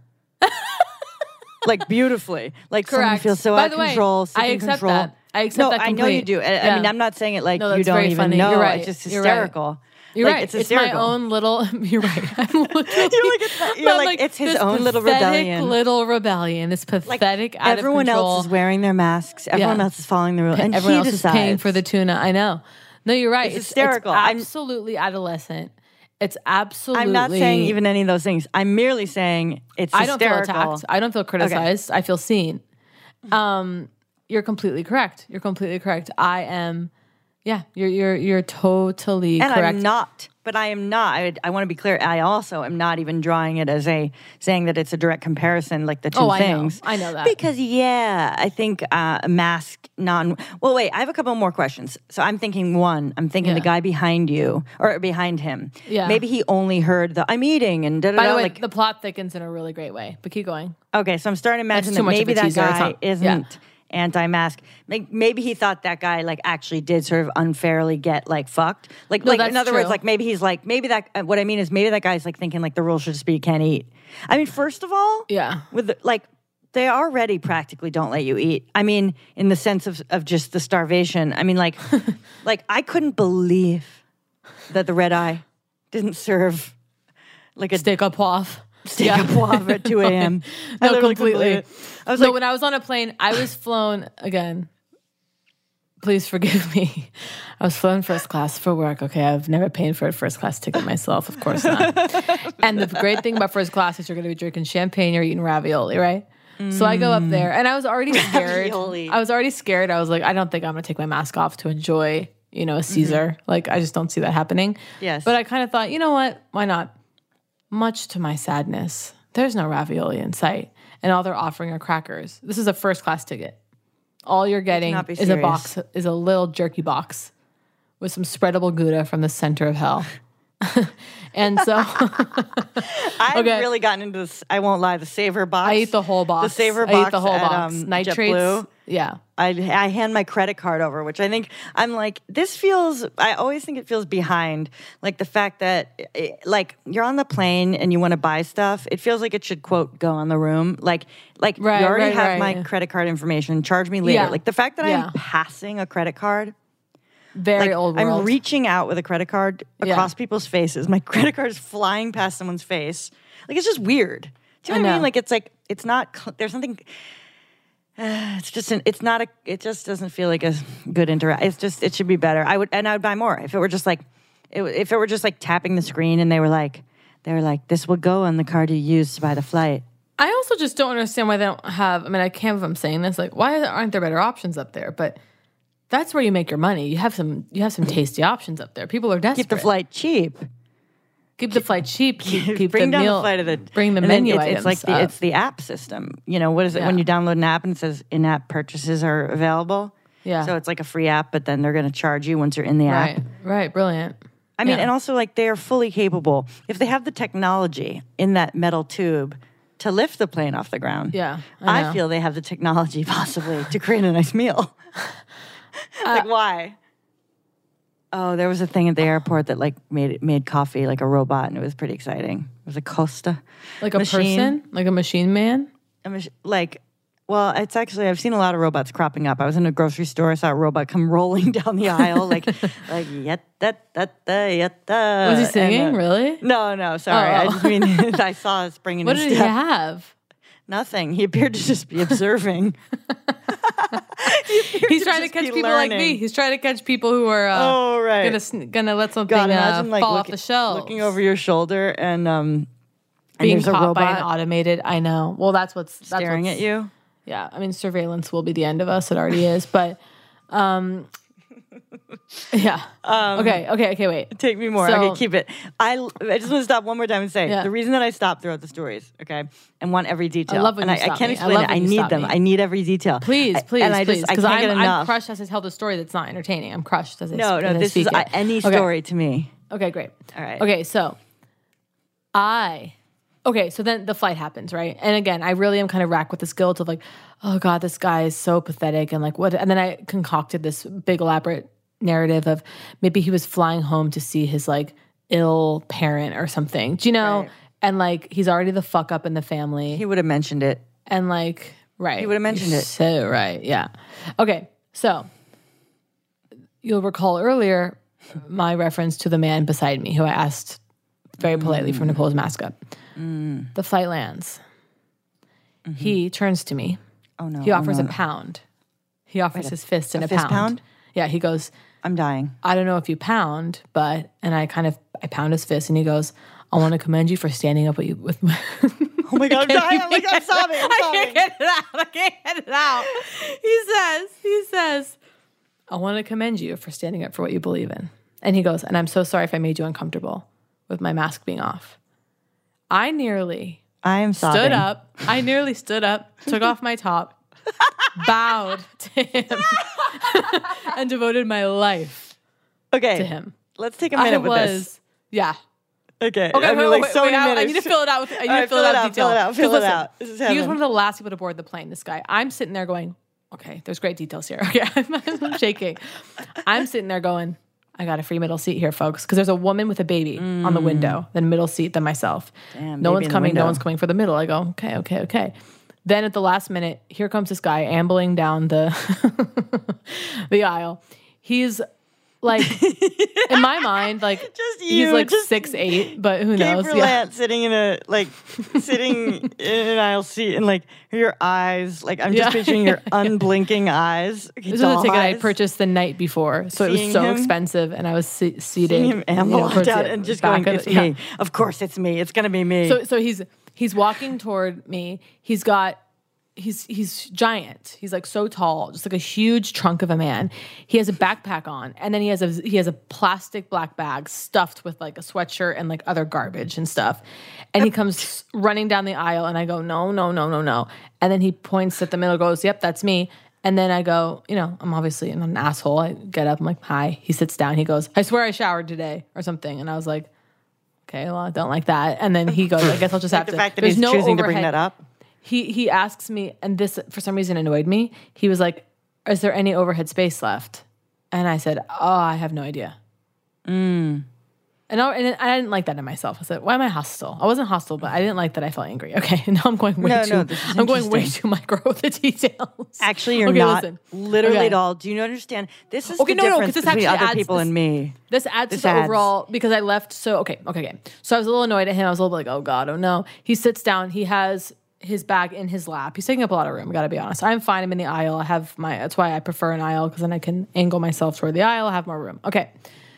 Speaker 2: Like beautifully, like someone
Speaker 1: Correct.
Speaker 2: feels so
Speaker 1: By
Speaker 2: out
Speaker 1: the
Speaker 2: of
Speaker 1: way,
Speaker 2: control,
Speaker 1: I
Speaker 2: seeking
Speaker 1: accept
Speaker 2: control.
Speaker 1: that. I accept
Speaker 2: no,
Speaker 1: that
Speaker 2: I know you
Speaker 1: complete-
Speaker 2: do. And, I
Speaker 1: yeah.
Speaker 2: mean, I'm not saying it like
Speaker 1: No,
Speaker 2: you
Speaker 1: that's
Speaker 2: don't
Speaker 1: very
Speaker 2: even
Speaker 1: funny.
Speaker 2: know.
Speaker 1: You're right.
Speaker 2: It's just
Speaker 1: You're right.
Speaker 2: hysterical.
Speaker 1: You're
Speaker 2: like,
Speaker 1: right.
Speaker 2: It's
Speaker 1: It's, my
Speaker 2: hysterical.
Speaker 1: own little. You're right. I'm literally,
Speaker 2: You're like, it's, you're
Speaker 1: I'm
Speaker 2: like, it's his
Speaker 1: this
Speaker 2: own little
Speaker 1: pathetic
Speaker 2: rebellion.
Speaker 1: Little rebellion. This
Speaker 2: Like
Speaker 1: pathetic. out
Speaker 2: everyone
Speaker 1: of control.
Speaker 2: else is wearing their masks. Everyone
Speaker 1: Yeah.
Speaker 2: else is following the rules, and
Speaker 1: Everyone
Speaker 2: he
Speaker 1: else
Speaker 2: decides.
Speaker 1: is paying for the tuna. I know. No, you're right.
Speaker 2: It's
Speaker 1: It's,
Speaker 2: hysterical.
Speaker 1: It's
Speaker 2: I'm-
Speaker 1: absolutely adolescent. It's absolutely.
Speaker 2: I'm not saying even any of those things. I'm merely saying it's
Speaker 1: I don't feel
Speaker 2: hysterical.
Speaker 1: attacked. I don't feel criticized. I feel seen. Um, you're completely correct. You're completely correct. I am, Yeah, you're you're you're totally
Speaker 2: And
Speaker 1: correct.
Speaker 2: I'm not, but I am not. I, I want to be clear. I also am not even drawing it as a saying that it's a direct comparison, like the two
Speaker 1: Oh, I know.
Speaker 2: things.
Speaker 1: I know that.
Speaker 2: Because yeah, I think uh, a mask non. Well, wait. I have a couple more questions. So I'm thinking one. I'm thinking
Speaker 1: Yeah.
Speaker 2: the guy behind you or behind him.
Speaker 1: Yeah.
Speaker 2: Maybe he only heard the I'm eating and da da
Speaker 1: By
Speaker 2: da.
Speaker 1: the way,
Speaker 2: Like
Speaker 1: the plot thickens in a really great way. But keep going.
Speaker 2: okay, so I'm starting to imagine
Speaker 1: That's too
Speaker 2: that
Speaker 1: much of
Speaker 2: maybe
Speaker 1: a
Speaker 2: that
Speaker 1: teaser. It's
Speaker 2: guy
Speaker 1: not- yeah.
Speaker 2: isn't. Anti-mask. Like, maybe he thought that guy like actually did sort of unfairly get like fucked. Like,
Speaker 1: No,
Speaker 2: like
Speaker 1: that's
Speaker 2: in other words,
Speaker 1: true.
Speaker 2: like maybe he's like maybe that. uh, What I mean is maybe that guy's like thinking like the rule should just be you can't eat. I mean, first of all,
Speaker 1: Yeah.
Speaker 2: with the, like they already practically don't let you eat. I mean, in the sense of of just the starvation. I mean, like like I couldn't believe that the Red Eye didn't serve like a
Speaker 1: Steak up off.
Speaker 2: steak à poivre at two a.m. I
Speaker 1: No,
Speaker 2: literally couldn't
Speaker 1: completely.
Speaker 2: believe it. I was
Speaker 1: No,
Speaker 2: like,
Speaker 1: when I was on a plane, I was flown again. Please forgive me. I was flown first class for work. Okay, I've never paid for a first class ticket myself. Of course not. And the great thing about first class is you're going to be drinking champagne or eating ravioli, right? So I go up there, and I was already scared.
Speaker 2: Ravioli.
Speaker 1: I was already scared. I was like, I don't think I'm going to take my mask off to enjoy, you know, a Caesar. Like, I just don't see that happening.
Speaker 2: Yes.
Speaker 1: But I kind of thought, you know what? Why not? Much to my sadness, there's no ravioli in sight, and all they're offering are crackers. This is a first class ticket. All you're getting
Speaker 2: cannot be
Speaker 1: is a
Speaker 2: serious.
Speaker 1: box, is a little jerky box with some spreadable Gouda from the center of hell. And so
Speaker 2: I've
Speaker 1: Okay.
Speaker 2: really gotten into this. I won't lie. The Savor box.
Speaker 1: I eat the whole box.
Speaker 2: The Savor
Speaker 1: I
Speaker 2: box.
Speaker 1: eat the whole
Speaker 2: at,
Speaker 1: box.
Speaker 2: Um,
Speaker 1: Nitrates.
Speaker 2: JetBlue.
Speaker 1: Yeah.
Speaker 2: I, I hand my credit card over, which I think I'm like, this feels, I always think it feels behind. Like the fact that, it, like, you're on the plane and you want to buy stuff, it feels like it should, quote, go on the room. Like, like
Speaker 1: Right,
Speaker 2: you already
Speaker 1: right,
Speaker 2: have
Speaker 1: right.
Speaker 2: my credit card information, charge me later.
Speaker 1: Yeah.
Speaker 2: Like the fact that
Speaker 1: Yeah.
Speaker 2: I'm passing a credit card,
Speaker 1: Very
Speaker 2: like
Speaker 1: old world.
Speaker 2: I'm reaching out with a credit card
Speaker 1: Yeah.
Speaker 2: across people's faces. My credit card is flying past someone's face. Like, it's just weird. Do you know
Speaker 1: I
Speaker 2: what I mean?
Speaker 1: know.
Speaker 2: Like, it's like, it's not, cl- there's something, uh, it's just, an, it's not a, it just doesn't feel like a good interact. It's just, it should be better. I would, and I would buy more if it were just like, it, if it were just like tapping the screen and they were like, they were like, this will go on the card you used to buy the flight.
Speaker 1: I also just don't understand why they don't have, I mean, I can't believe I'm saying this, like, why aren't there better options up there? But that's where you make your money. You have some, you have some tasty options up there. People are desperate.
Speaker 2: Keep the flight cheap.
Speaker 1: Keep the flight cheap. Keep, keep
Speaker 2: bring
Speaker 1: the
Speaker 2: down
Speaker 1: meal.
Speaker 2: the flight of the
Speaker 1: bring the
Speaker 2: and then
Speaker 1: menu
Speaker 2: it's,
Speaker 1: items.
Speaker 2: it's like the,
Speaker 1: up.
Speaker 2: it's the app system. You know, what is it when
Speaker 1: Yeah.
Speaker 2: you download an app and it says in-app purchases are available?
Speaker 1: Yeah.
Speaker 2: So it's like a free app, but then they're going to charge you once you're in the app.
Speaker 1: right, right, brilliant.
Speaker 2: I mean,
Speaker 1: Yeah.
Speaker 2: and also like they are fully capable if they have the technology in that metal tube to lift the plane off the ground.
Speaker 1: Yeah, I
Speaker 2: I,
Speaker 1: know.
Speaker 2: feel they have the technology possibly to create a nice meal. like why? Oh, there was a thing at the airport that like made it made coffee like a robot, and it was pretty exciting. It was a Costa,
Speaker 1: Like a
Speaker 2: machine.
Speaker 1: person, like a machine man.
Speaker 2: a mach- like. Well, it's actually I've seen a lot of robots cropping up. I was in a grocery store, I saw a robot come rolling down the aisle, like like yatta yatta yatta.
Speaker 1: Was he singing?
Speaker 2: And, uh,
Speaker 1: really?
Speaker 2: No, no, sorry. I
Speaker 1: Oh.
Speaker 2: just mean I saw us bringing
Speaker 1: What
Speaker 2: his
Speaker 1: did he
Speaker 2: stuff.
Speaker 1: have?
Speaker 2: Nothing. He appeared to just be observing.
Speaker 1: He's trying to
Speaker 2: just
Speaker 1: catch
Speaker 2: be
Speaker 1: people like me.
Speaker 2: learning.
Speaker 1: He's trying to catch people who are uh,
Speaker 2: Oh, right.
Speaker 1: gonna sn- gonna let something
Speaker 2: God,
Speaker 1: uh,
Speaker 2: imagine like
Speaker 1: fall
Speaker 2: look-
Speaker 1: off the shelves.
Speaker 2: looking over your shoulder and um and
Speaker 1: being
Speaker 2: there's a
Speaker 1: caught by an
Speaker 2: robot
Speaker 1: automated. I know. Well, that's what's that's
Speaker 2: staring
Speaker 1: what's,
Speaker 2: at you.
Speaker 1: Yeah, I mean, surveillance will be the end of us. It already is, but um, yeah. okay, okay, okay. Wait.
Speaker 2: Take me more.
Speaker 1: So-
Speaker 2: okay, keep it. I, I just want to stop one more time and say
Speaker 1: Yeah.
Speaker 2: the reason that I stop throughout the stories, okay, and want every detail.
Speaker 1: I love when
Speaker 2: and
Speaker 1: you
Speaker 2: I, I
Speaker 1: stop
Speaker 2: can't
Speaker 1: me. I
Speaker 2: explain
Speaker 1: love
Speaker 2: it.
Speaker 1: when
Speaker 2: I
Speaker 1: you
Speaker 2: need
Speaker 1: stop
Speaker 2: them.
Speaker 1: me.
Speaker 2: I need every detail.
Speaker 1: Please,
Speaker 2: I-
Speaker 1: please,
Speaker 2: and I
Speaker 1: please,
Speaker 2: just I
Speaker 1: because
Speaker 2: can't get
Speaker 1: I'm, I'm
Speaker 2: enough.
Speaker 1: crushed as I tell the story that's not entertaining. I'm crushed as I
Speaker 2: no,
Speaker 1: as
Speaker 2: no,
Speaker 1: I
Speaker 2: this
Speaker 1: speak
Speaker 2: is
Speaker 1: it.
Speaker 2: uh, any
Speaker 1: Okay.
Speaker 2: story to me.
Speaker 1: Okay, great.
Speaker 2: All right.
Speaker 1: Okay, so I okay, so then the flight happens, right? And again, I really am kind of racked with this guilt of like, oh God, this guy is so pathetic and like what and then I concocted this big elaborate narrative of maybe he was flying home to see his like ill parent or something. Do you know?
Speaker 2: Right.
Speaker 1: And like he's already the fuck up in the family.
Speaker 2: He would have mentioned it.
Speaker 1: And like, right.
Speaker 2: He would have mentioned
Speaker 1: You're
Speaker 2: it.
Speaker 1: So right, yeah. Okay, so you'll recall earlier my reference to the man beside me who I asked very politely for him to pull his mask up.
Speaker 2: Mm.
Speaker 1: The flight lands. He turns to me.
Speaker 2: Oh no.
Speaker 1: He offers
Speaker 2: oh,
Speaker 1: a
Speaker 2: no.
Speaker 1: pound. He offers his fist in a,
Speaker 2: fist
Speaker 1: pound.
Speaker 2: pound?
Speaker 1: Yeah, he goes,
Speaker 2: I'm dying.
Speaker 1: I don't know if you pound, but, and I kind of, I pound his fist and he goes, I want to commend you for standing up with, you, with my,
Speaker 2: Oh my God, I'm dying. Oh my God, I'm sobbing. I'm
Speaker 1: I
Speaker 2: sobbing.
Speaker 1: can't get it out. I can't get it out. He says, he says, I want to commend you for standing up for what you believe in. And he goes, and I'm so sorry if I made you uncomfortable with my mask being off. I nearly
Speaker 2: I am sobbing.
Speaker 1: stood up. I nearly stood up, took off my top, bowed to him, and devoted my life
Speaker 2: Okay.
Speaker 1: to him.
Speaker 2: Let's take a minute
Speaker 1: I
Speaker 2: with
Speaker 1: was,
Speaker 2: this.
Speaker 1: yeah.
Speaker 2: Okay.
Speaker 1: Okay,
Speaker 2: I'm
Speaker 1: wait,
Speaker 2: like
Speaker 1: wait,
Speaker 2: so
Speaker 1: wait,
Speaker 2: many
Speaker 1: I,
Speaker 2: minutes.
Speaker 1: I need to fill it out with. I need
Speaker 2: All
Speaker 1: to
Speaker 2: right,
Speaker 1: fill, it out with
Speaker 2: fill
Speaker 1: detail.
Speaker 2: it out. Fill it
Speaker 1: 'Cause listen,
Speaker 2: out. This is
Speaker 1: he was
Speaker 2: heaven.
Speaker 1: one of the last people to board the plane. This guy. I'm sitting there going, okay, there's great details here. Okay, I'm, I'm shaking. I'm sitting there going, I got a free middle seat here, folks, because there's a woman with a baby mm. on the window, then middle seat, then myself.
Speaker 2: Damn,
Speaker 1: no one's
Speaker 2: in
Speaker 1: coming. No one's coming for the middle. I go, okay, okay, okay. Then at the last minute, here comes this guy ambling down the the aisle. He's like, in my mind, like
Speaker 2: just you,
Speaker 1: he's like
Speaker 2: just
Speaker 1: six eight, but who knows?
Speaker 2: Gabriel
Speaker 1: Yeah.
Speaker 2: Ant sitting in a like sitting in an aisle seat, and like your eyes, like I'm just
Speaker 1: Yeah.
Speaker 2: picturing your unblinking eyes.
Speaker 1: This was a
Speaker 2: doll
Speaker 1: ticket I
Speaker 2: eyes.
Speaker 1: purchased the night before, so it was
Speaker 2: Seeing
Speaker 1: so
Speaker 2: him-
Speaker 1: expensive, and I was se- seated.
Speaker 2: Seeing him
Speaker 1: you know,
Speaker 2: amble
Speaker 1: towards
Speaker 2: down
Speaker 1: the
Speaker 2: and just
Speaker 1: back
Speaker 2: going,
Speaker 1: of
Speaker 2: it's
Speaker 1: the- yeah.
Speaker 2: me. Of course it's me. It's gonna be me.
Speaker 1: So so he's he's walking toward me. He's got he's he's giant. He's like so tall, just like a huge trunk of a man. He has a backpack on, and then he has a he has a plastic black bag stuffed with like a sweatshirt and like other garbage and stuff. And he comes running down the aisle, and I go, no, no, no, no, no. And then he points at the middle, goes, yep, that's me. And then I go, you know, I'm obviously I'm an asshole. I get up, I'm like, hi. He sits down. He goes, I swear I showered today or something. And I was like, okay, well, I don't like that. And then he goes, I guess I'll just
Speaker 2: Like
Speaker 1: have
Speaker 2: the
Speaker 1: to.
Speaker 2: fact that
Speaker 1: There's
Speaker 2: he's
Speaker 1: no
Speaker 2: choosing to bring
Speaker 1: overhead.
Speaker 2: that up.
Speaker 1: He he asks me, and this for some reason annoyed me. He was like, "Is there any overhead space left?" And I said, "Oh, I have no idea."
Speaker 2: Mm.
Speaker 1: And I, and I didn't like that in myself. I said, "Why am I hostile?" I wasn't hostile, but I didn't like that I felt angry. Okay, now I'm going way
Speaker 2: No,
Speaker 1: too.
Speaker 2: no, this is
Speaker 1: I'm going way
Speaker 2: interesting.
Speaker 1: too micro with the details.
Speaker 2: Actually, you're
Speaker 1: Okay,
Speaker 2: not
Speaker 1: listen.
Speaker 2: literally
Speaker 1: Okay.
Speaker 2: at all. Do you understand? This is
Speaker 1: Okay,
Speaker 2: the
Speaker 1: no, no, 'cause
Speaker 2: difference
Speaker 1: this
Speaker 2: between
Speaker 1: actually
Speaker 2: other
Speaker 1: adds
Speaker 2: people
Speaker 1: this-
Speaker 2: and me.
Speaker 1: This adds
Speaker 2: This
Speaker 1: to the
Speaker 2: adds.
Speaker 1: overall because I left. So okay, okay, okay. So I was a little annoyed at him. I was a little bit like, oh god, oh no. He sits down. He has his bag in his lap. He's taking up a lot of room. I got to be honest. I'm fine. I'm in the aisle. I have my. That's why I prefer an aisle because then I can angle myself toward the aisle. I have more room. Okay.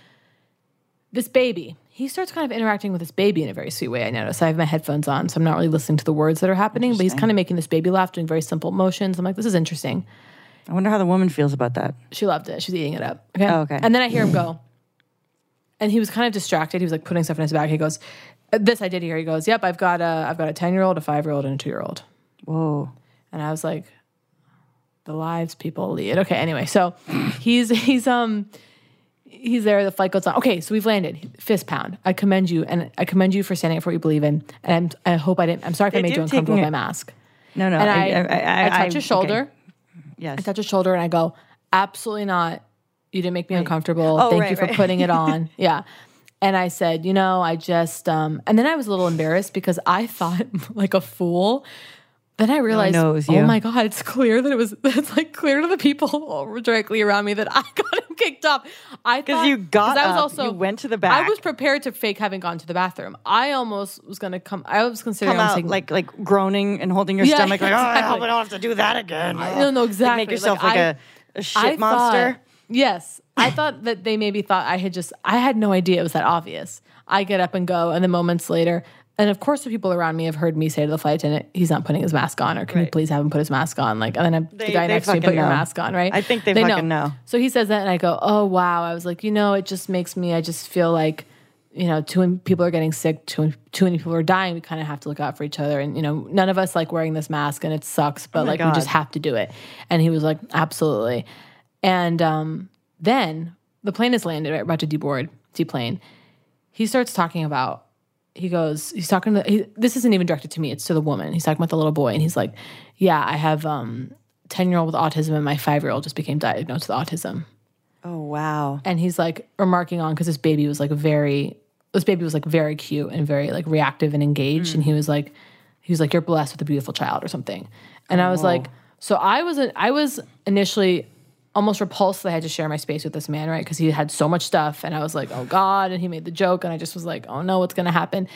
Speaker 1: This baby, he starts kind of interacting with this baby in a very sweet way. I notice. I have my headphones on, so I'm not really listening to the words that are happening. But he's kind of making this baby laugh, doing very simple motions. I'm like, this is interesting.
Speaker 2: I wonder how the woman feels about that.
Speaker 1: She loved it. She's eating it up. Okay.
Speaker 2: Oh, okay.
Speaker 1: And then I hear him go. And he was kind of distracted. He was like putting stuff in his bag. He goes, this I did hear. He goes, yep, I've got a, I've got a ten-year-old, a five-year-old, and a two-year-old.
Speaker 2: Whoa.
Speaker 1: And I was like, the lives people lead. Okay, anyway. So he's, he's, um, he's there. The flight goes on. Okay, so we've landed. Fist pound. I commend you. And I commend you for standing up for what you believe in. And I'm, I hope I didn't, I'm sorry if
Speaker 2: They
Speaker 1: I made
Speaker 2: do
Speaker 1: you uncomfortable
Speaker 2: taking
Speaker 1: with my
Speaker 2: it-
Speaker 1: mask.
Speaker 2: No, no.
Speaker 1: And I, I,
Speaker 2: I,
Speaker 1: I, touch his shoulder.
Speaker 2: okay. Yes.
Speaker 1: I touch his shoulder and I go, absolutely not. You didn't make me uncomfortable.
Speaker 2: Oh,
Speaker 1: Thank
Speaker 2: right,
Speaker 1: you for
Speaker 2: right.
Speaker 1: putting it on. Yeah. And I said, you know, I just, um, and then I was a little embarrassed because I thought like a fool. Then I realized,
Speaker 2: know it was
Speaker 1: oh
Speaker 2: you.
Speaker 1: my God, it's clear that it was, it's like clear to the people directly around me that I got him kicked off. I
Speaker 2: Because
Speaker 1: thought-
Speaker 2: you got
Speaker 1: I was
Speaker 2: up,
Speaker 1: also,
Speaker 2: you went to the back.
Speaker 1: I was prepared to fake having gone to the bathroom. I almost was going to come, I was considering
Speaker 2: come
Speaker 1: I was
Speaker 2: out
Speaker 1: taking,
Speaker 2: like like groaning and holding your
Speaker 1: Yeah,
Speaker 2: stomach like, oh, I hope
Speaker 1: exactly.
Speaker 2: I don't have to do that again.
Speaker 1: no, no, exactly.
Speaker 2: Like, make yourself
Speaker 1: Like,
Speaker 2: like,
Speaker 1: I-
Speaker 2: a, a shit
Speaker 1: I
Speaker 2: monster.
Speaker 1: Thought, yes. I thought that they maybe thought I had just, I had no idea it was that obvious. I get up and go, and then moments later, and of course the people around me have heard me say to the flight attendant, he's not putting his mask on, or can you
Speaker 2: Right.
Speaker 1: please have him put his mask on? Like, and then I'm,
Speaker 2: They-
Speaker 1: the guy
Speaker 2: they
Speaker 1: next to me,
Speaker 2: fucking
Speaker 1: put your
Speaker 2: know.
Speaker 1: mask on, right?
Speaker 2: I think they fucking know.
Speaker 1: So he says that, and I go, oh, wow. I was like, you know, it just makes me, I just feel like, you know, too many people are getting sick, too, too many people are dying. We kind of have to look out for each other. And, you know, none of us like wearing this mask, and it sucks, but
Speaker 2: Oh my
Speaker 1: like,
Speaker 2: God.
Speaker 1: we just have to do it. And he was like, absolutely. And um, then the plane has landed, right? We're about to deboard, deplane. He starts talking about, he goes, he's talking to, he, this isn't even directed to me, it's to the woman. He's talking about the little boy, and he's like, yeah, I have um ten-year-old with autism, and my five-year-old just became diagnosed with autism.
Speaker 2: Oh, wow.
Speaker 1: And he's like remarking on, because this baby was like very, this baby was like very cute and very like reactive and engaged. And he was like, he was like, you're blessed with a beautiful child or something. And I was like, so I was, I was initially almost repulsed that I had to share my space with this man, right? Because he had so much stuff. And I was like, oh God. And he made the joke. And I just was like, oh no, what's going to happen?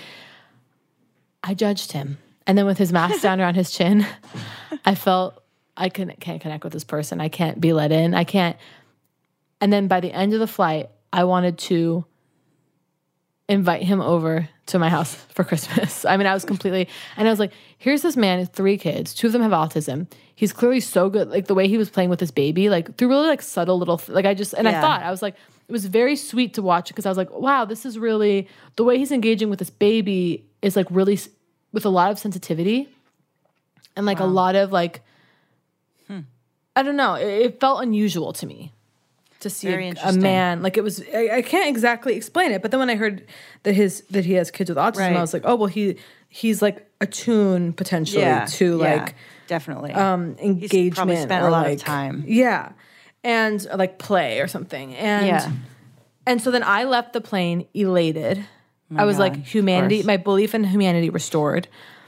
Speaker 1: I judged him. And then with his mask down around his chin, I felt I couldn't, can't connect with this person. I can't be let in. I can't. And then by the end of the flight, I wanted to invite him over to my house for Christmas. I mean, I was completely, and I was like, here's this man with three kids. Two of them have autism. He's clearly so good. Like the way he was playing with his baby, like through really like subtle little, like I just, and
Speaker 2: Yeah.
Speaker 1: I thought, I was like, it was very sweet to watch because I was like, wow, this is really, the way he's engaging with this baby is like really s- with a lot of sensitivity and like wow. a lot of like, hmm. I don't know. It, it felt unusual to me. To see a, a man, like it was, I, I can't exactly explain it. But then when I heard that his that he has kids with autism, right. I was like, oh well, he he's like attuned potentially yeah, to yeah, like
Speaker 2: definitely
Speaker 1: um, engagement. He's
Speaker 2: probably spent
Speaker 1: or
Speaker 2: a lot
Speaker 1: like,
Speaker 2: of time,
Speaker 1: yeah, and or like play or something, and
Speaker 2: yeah.
Speaker 1: and so then I left the plane elated.
Speaker 2: Oh
Speaker 1: I was
Speaker 2: God,
Speaker 1: like, humanity, my belief in humanity restored.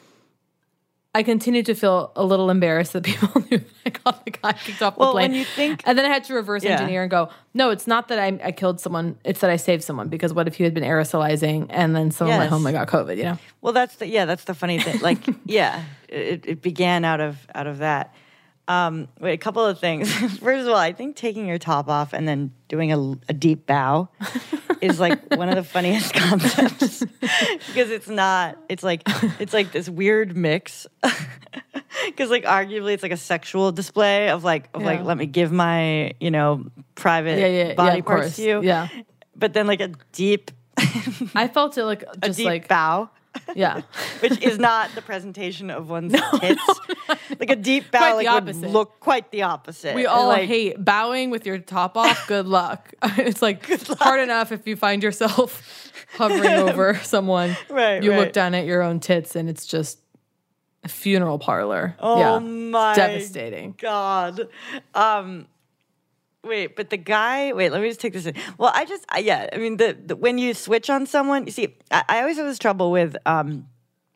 Speaker 1: I continued to feel a little embarrassed that people knew I got the guy kicked off the
Speaker 2: well,
Speaker 1: plane.
Speaker 2: When you think,
Speaker 1: and then I had to reverse engineer yeah. and go, no, it's not that I, I killed someone. It's that I saved someone. Because what if you had been aerosolizing and then someone yes. went home and got COVID, you know?
Speaker 2: Well, that's the, yeah, that's the funny thing. Like, yeah, it, it began out of out of that. Um, wait, a couple of things. First of all, I think taking your top off and then doing a, a deep bow is like one of the funniest concepts because it's not. It's like it's like this weird mix. Because like arguably it's like a sexual display of like of yeah. like let me give my you know private
Speaker 1: yeah, yeah,
Speaker 2: body
Speaker 1: yeah,
Speaker 2: parts
Speaker 1: course.
Speaker 2: to you.
Speaker 1: Yeah.
Speaker 2: But then like a deep.
Speaker 1: I felt it like just
Speaker 2: a deep
Speaker 1: like
Speaker 2: bow.
Speaker 1: Yeah.
Speaker 2: Which is not the presentation of one's
Speaker 1: no,
Speaker 2: tits.
Speaker 1: No, no.
Speaker 2: Like a deep bow like, would look quite the opposite.
Speaker 1: We all
Speaker 2: like,
Speaker 1: hate bowing with your top off. Good luck. It's like hard enough if you find yourself hovering over someone.
Speaker 2: Right,
Speaker 1: you
Speaker 2: right.
Speaker 1: look down at your own tits and it's just a funeral parlor.
Speaker 2: Oh
Speaker 1: yeah.
Speaker 2: my
Speaker 1: it's devastating.
Speaker 2: God. Um Wait, but the guy, wait, let me just take this in. Well, I just, I, yeah, I mean, the, the when you switch on someone, you see, I, I always have this trouble with, um,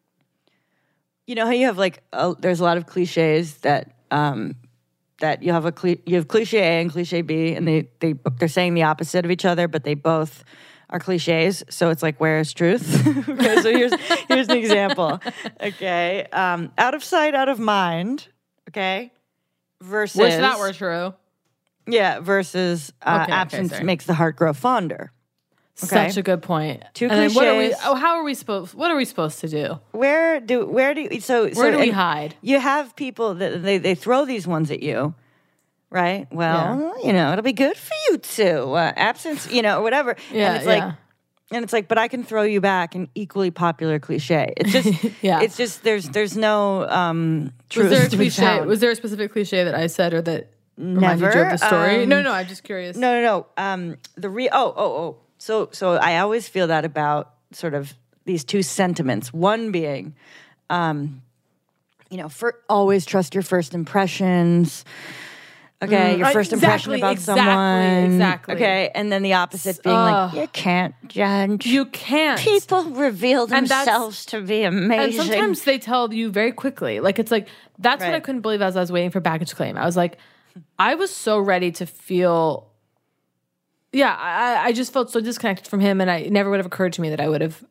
Speaker 2: you know how you have like, a, there's a lot of cliches that, um, that you have a, cli- you have cliche A and cliche B, and they, they, they're saying the opposite of each other, but they both are cliches. So it's like, where is truth? Okay, so here's, here's an example. Okay. Um, out of sight, out of mind. Okay. Versus.
Speaker 1: Wish that were true.
Speaker 2: Yeah, versus uh,
Speaker 1: okay,
Speaker 2: absence
Speaker 1: okay,
Speaker 2: makes the heart grow fonder. Okay?
Speaker 1: Such a good point.
Speaker 2: Two
Speaker 1: and then
Speaker 2: cliches.
Speaker 1: what are we? Oh, how are we supposed? What are we supposed to do?
Speaker 2: Where do where do you, so
Speaker 1: where
Speaker 2: so,
Speaker 1: do we hide?
Speaker 2: You have people that they they throw these ones at you, right? Well, yeah. you know, it'll be good for you too. Uh, absence, you know, or whatever.
Speaker 1: Yeah,
Speaker 2: and it's like,
Speaker 1: yeah.
Speaker 2: and it's like, but I can throw you back an equally popular cliche. It's just,
Speaker 1: yeah.
Speaker 2: It's just there's there's no um, truth.
Speaker 1: Was there a
Speaker 2: to be
Speaker 1: cliche?
Speaker 2: found.
Speaker 1: Was there a specific cliche that I said or that?
Speaker 2: Never.
Speaker 1: You of the story?
Speaker 2: Um,
Speaker 1: no, no, I'm just curious.
Speaker 2: No, no, no. Um, the re oh, oh, oh. So, so I always feel that about sort of these two sentiments. One being, um, you know, for always trust your first impressions. Okay,
Speaker 1: mm,
Speaker 2: your first
Speaker 1: exactly,
Speaker 2: impression about
Speaker 1: exactly,
Speaker 2: someone.
Speaker 1: Exactly.
Speaker 2: Okay, and then the opposite being uh, like, you can't judge.
Speaker 1: You can't.
Speaker 2: People reveal themselves to be amazing.
Speaker 1: And sometimes they tell you very quickly. Like, it's like, that's right. what I couldn't believe as I was waiting for baggage claim. I was like, I was so ready to feel, yeah, I, I just felt so disconnected from him, and I, it never would have occurred to me that I would have,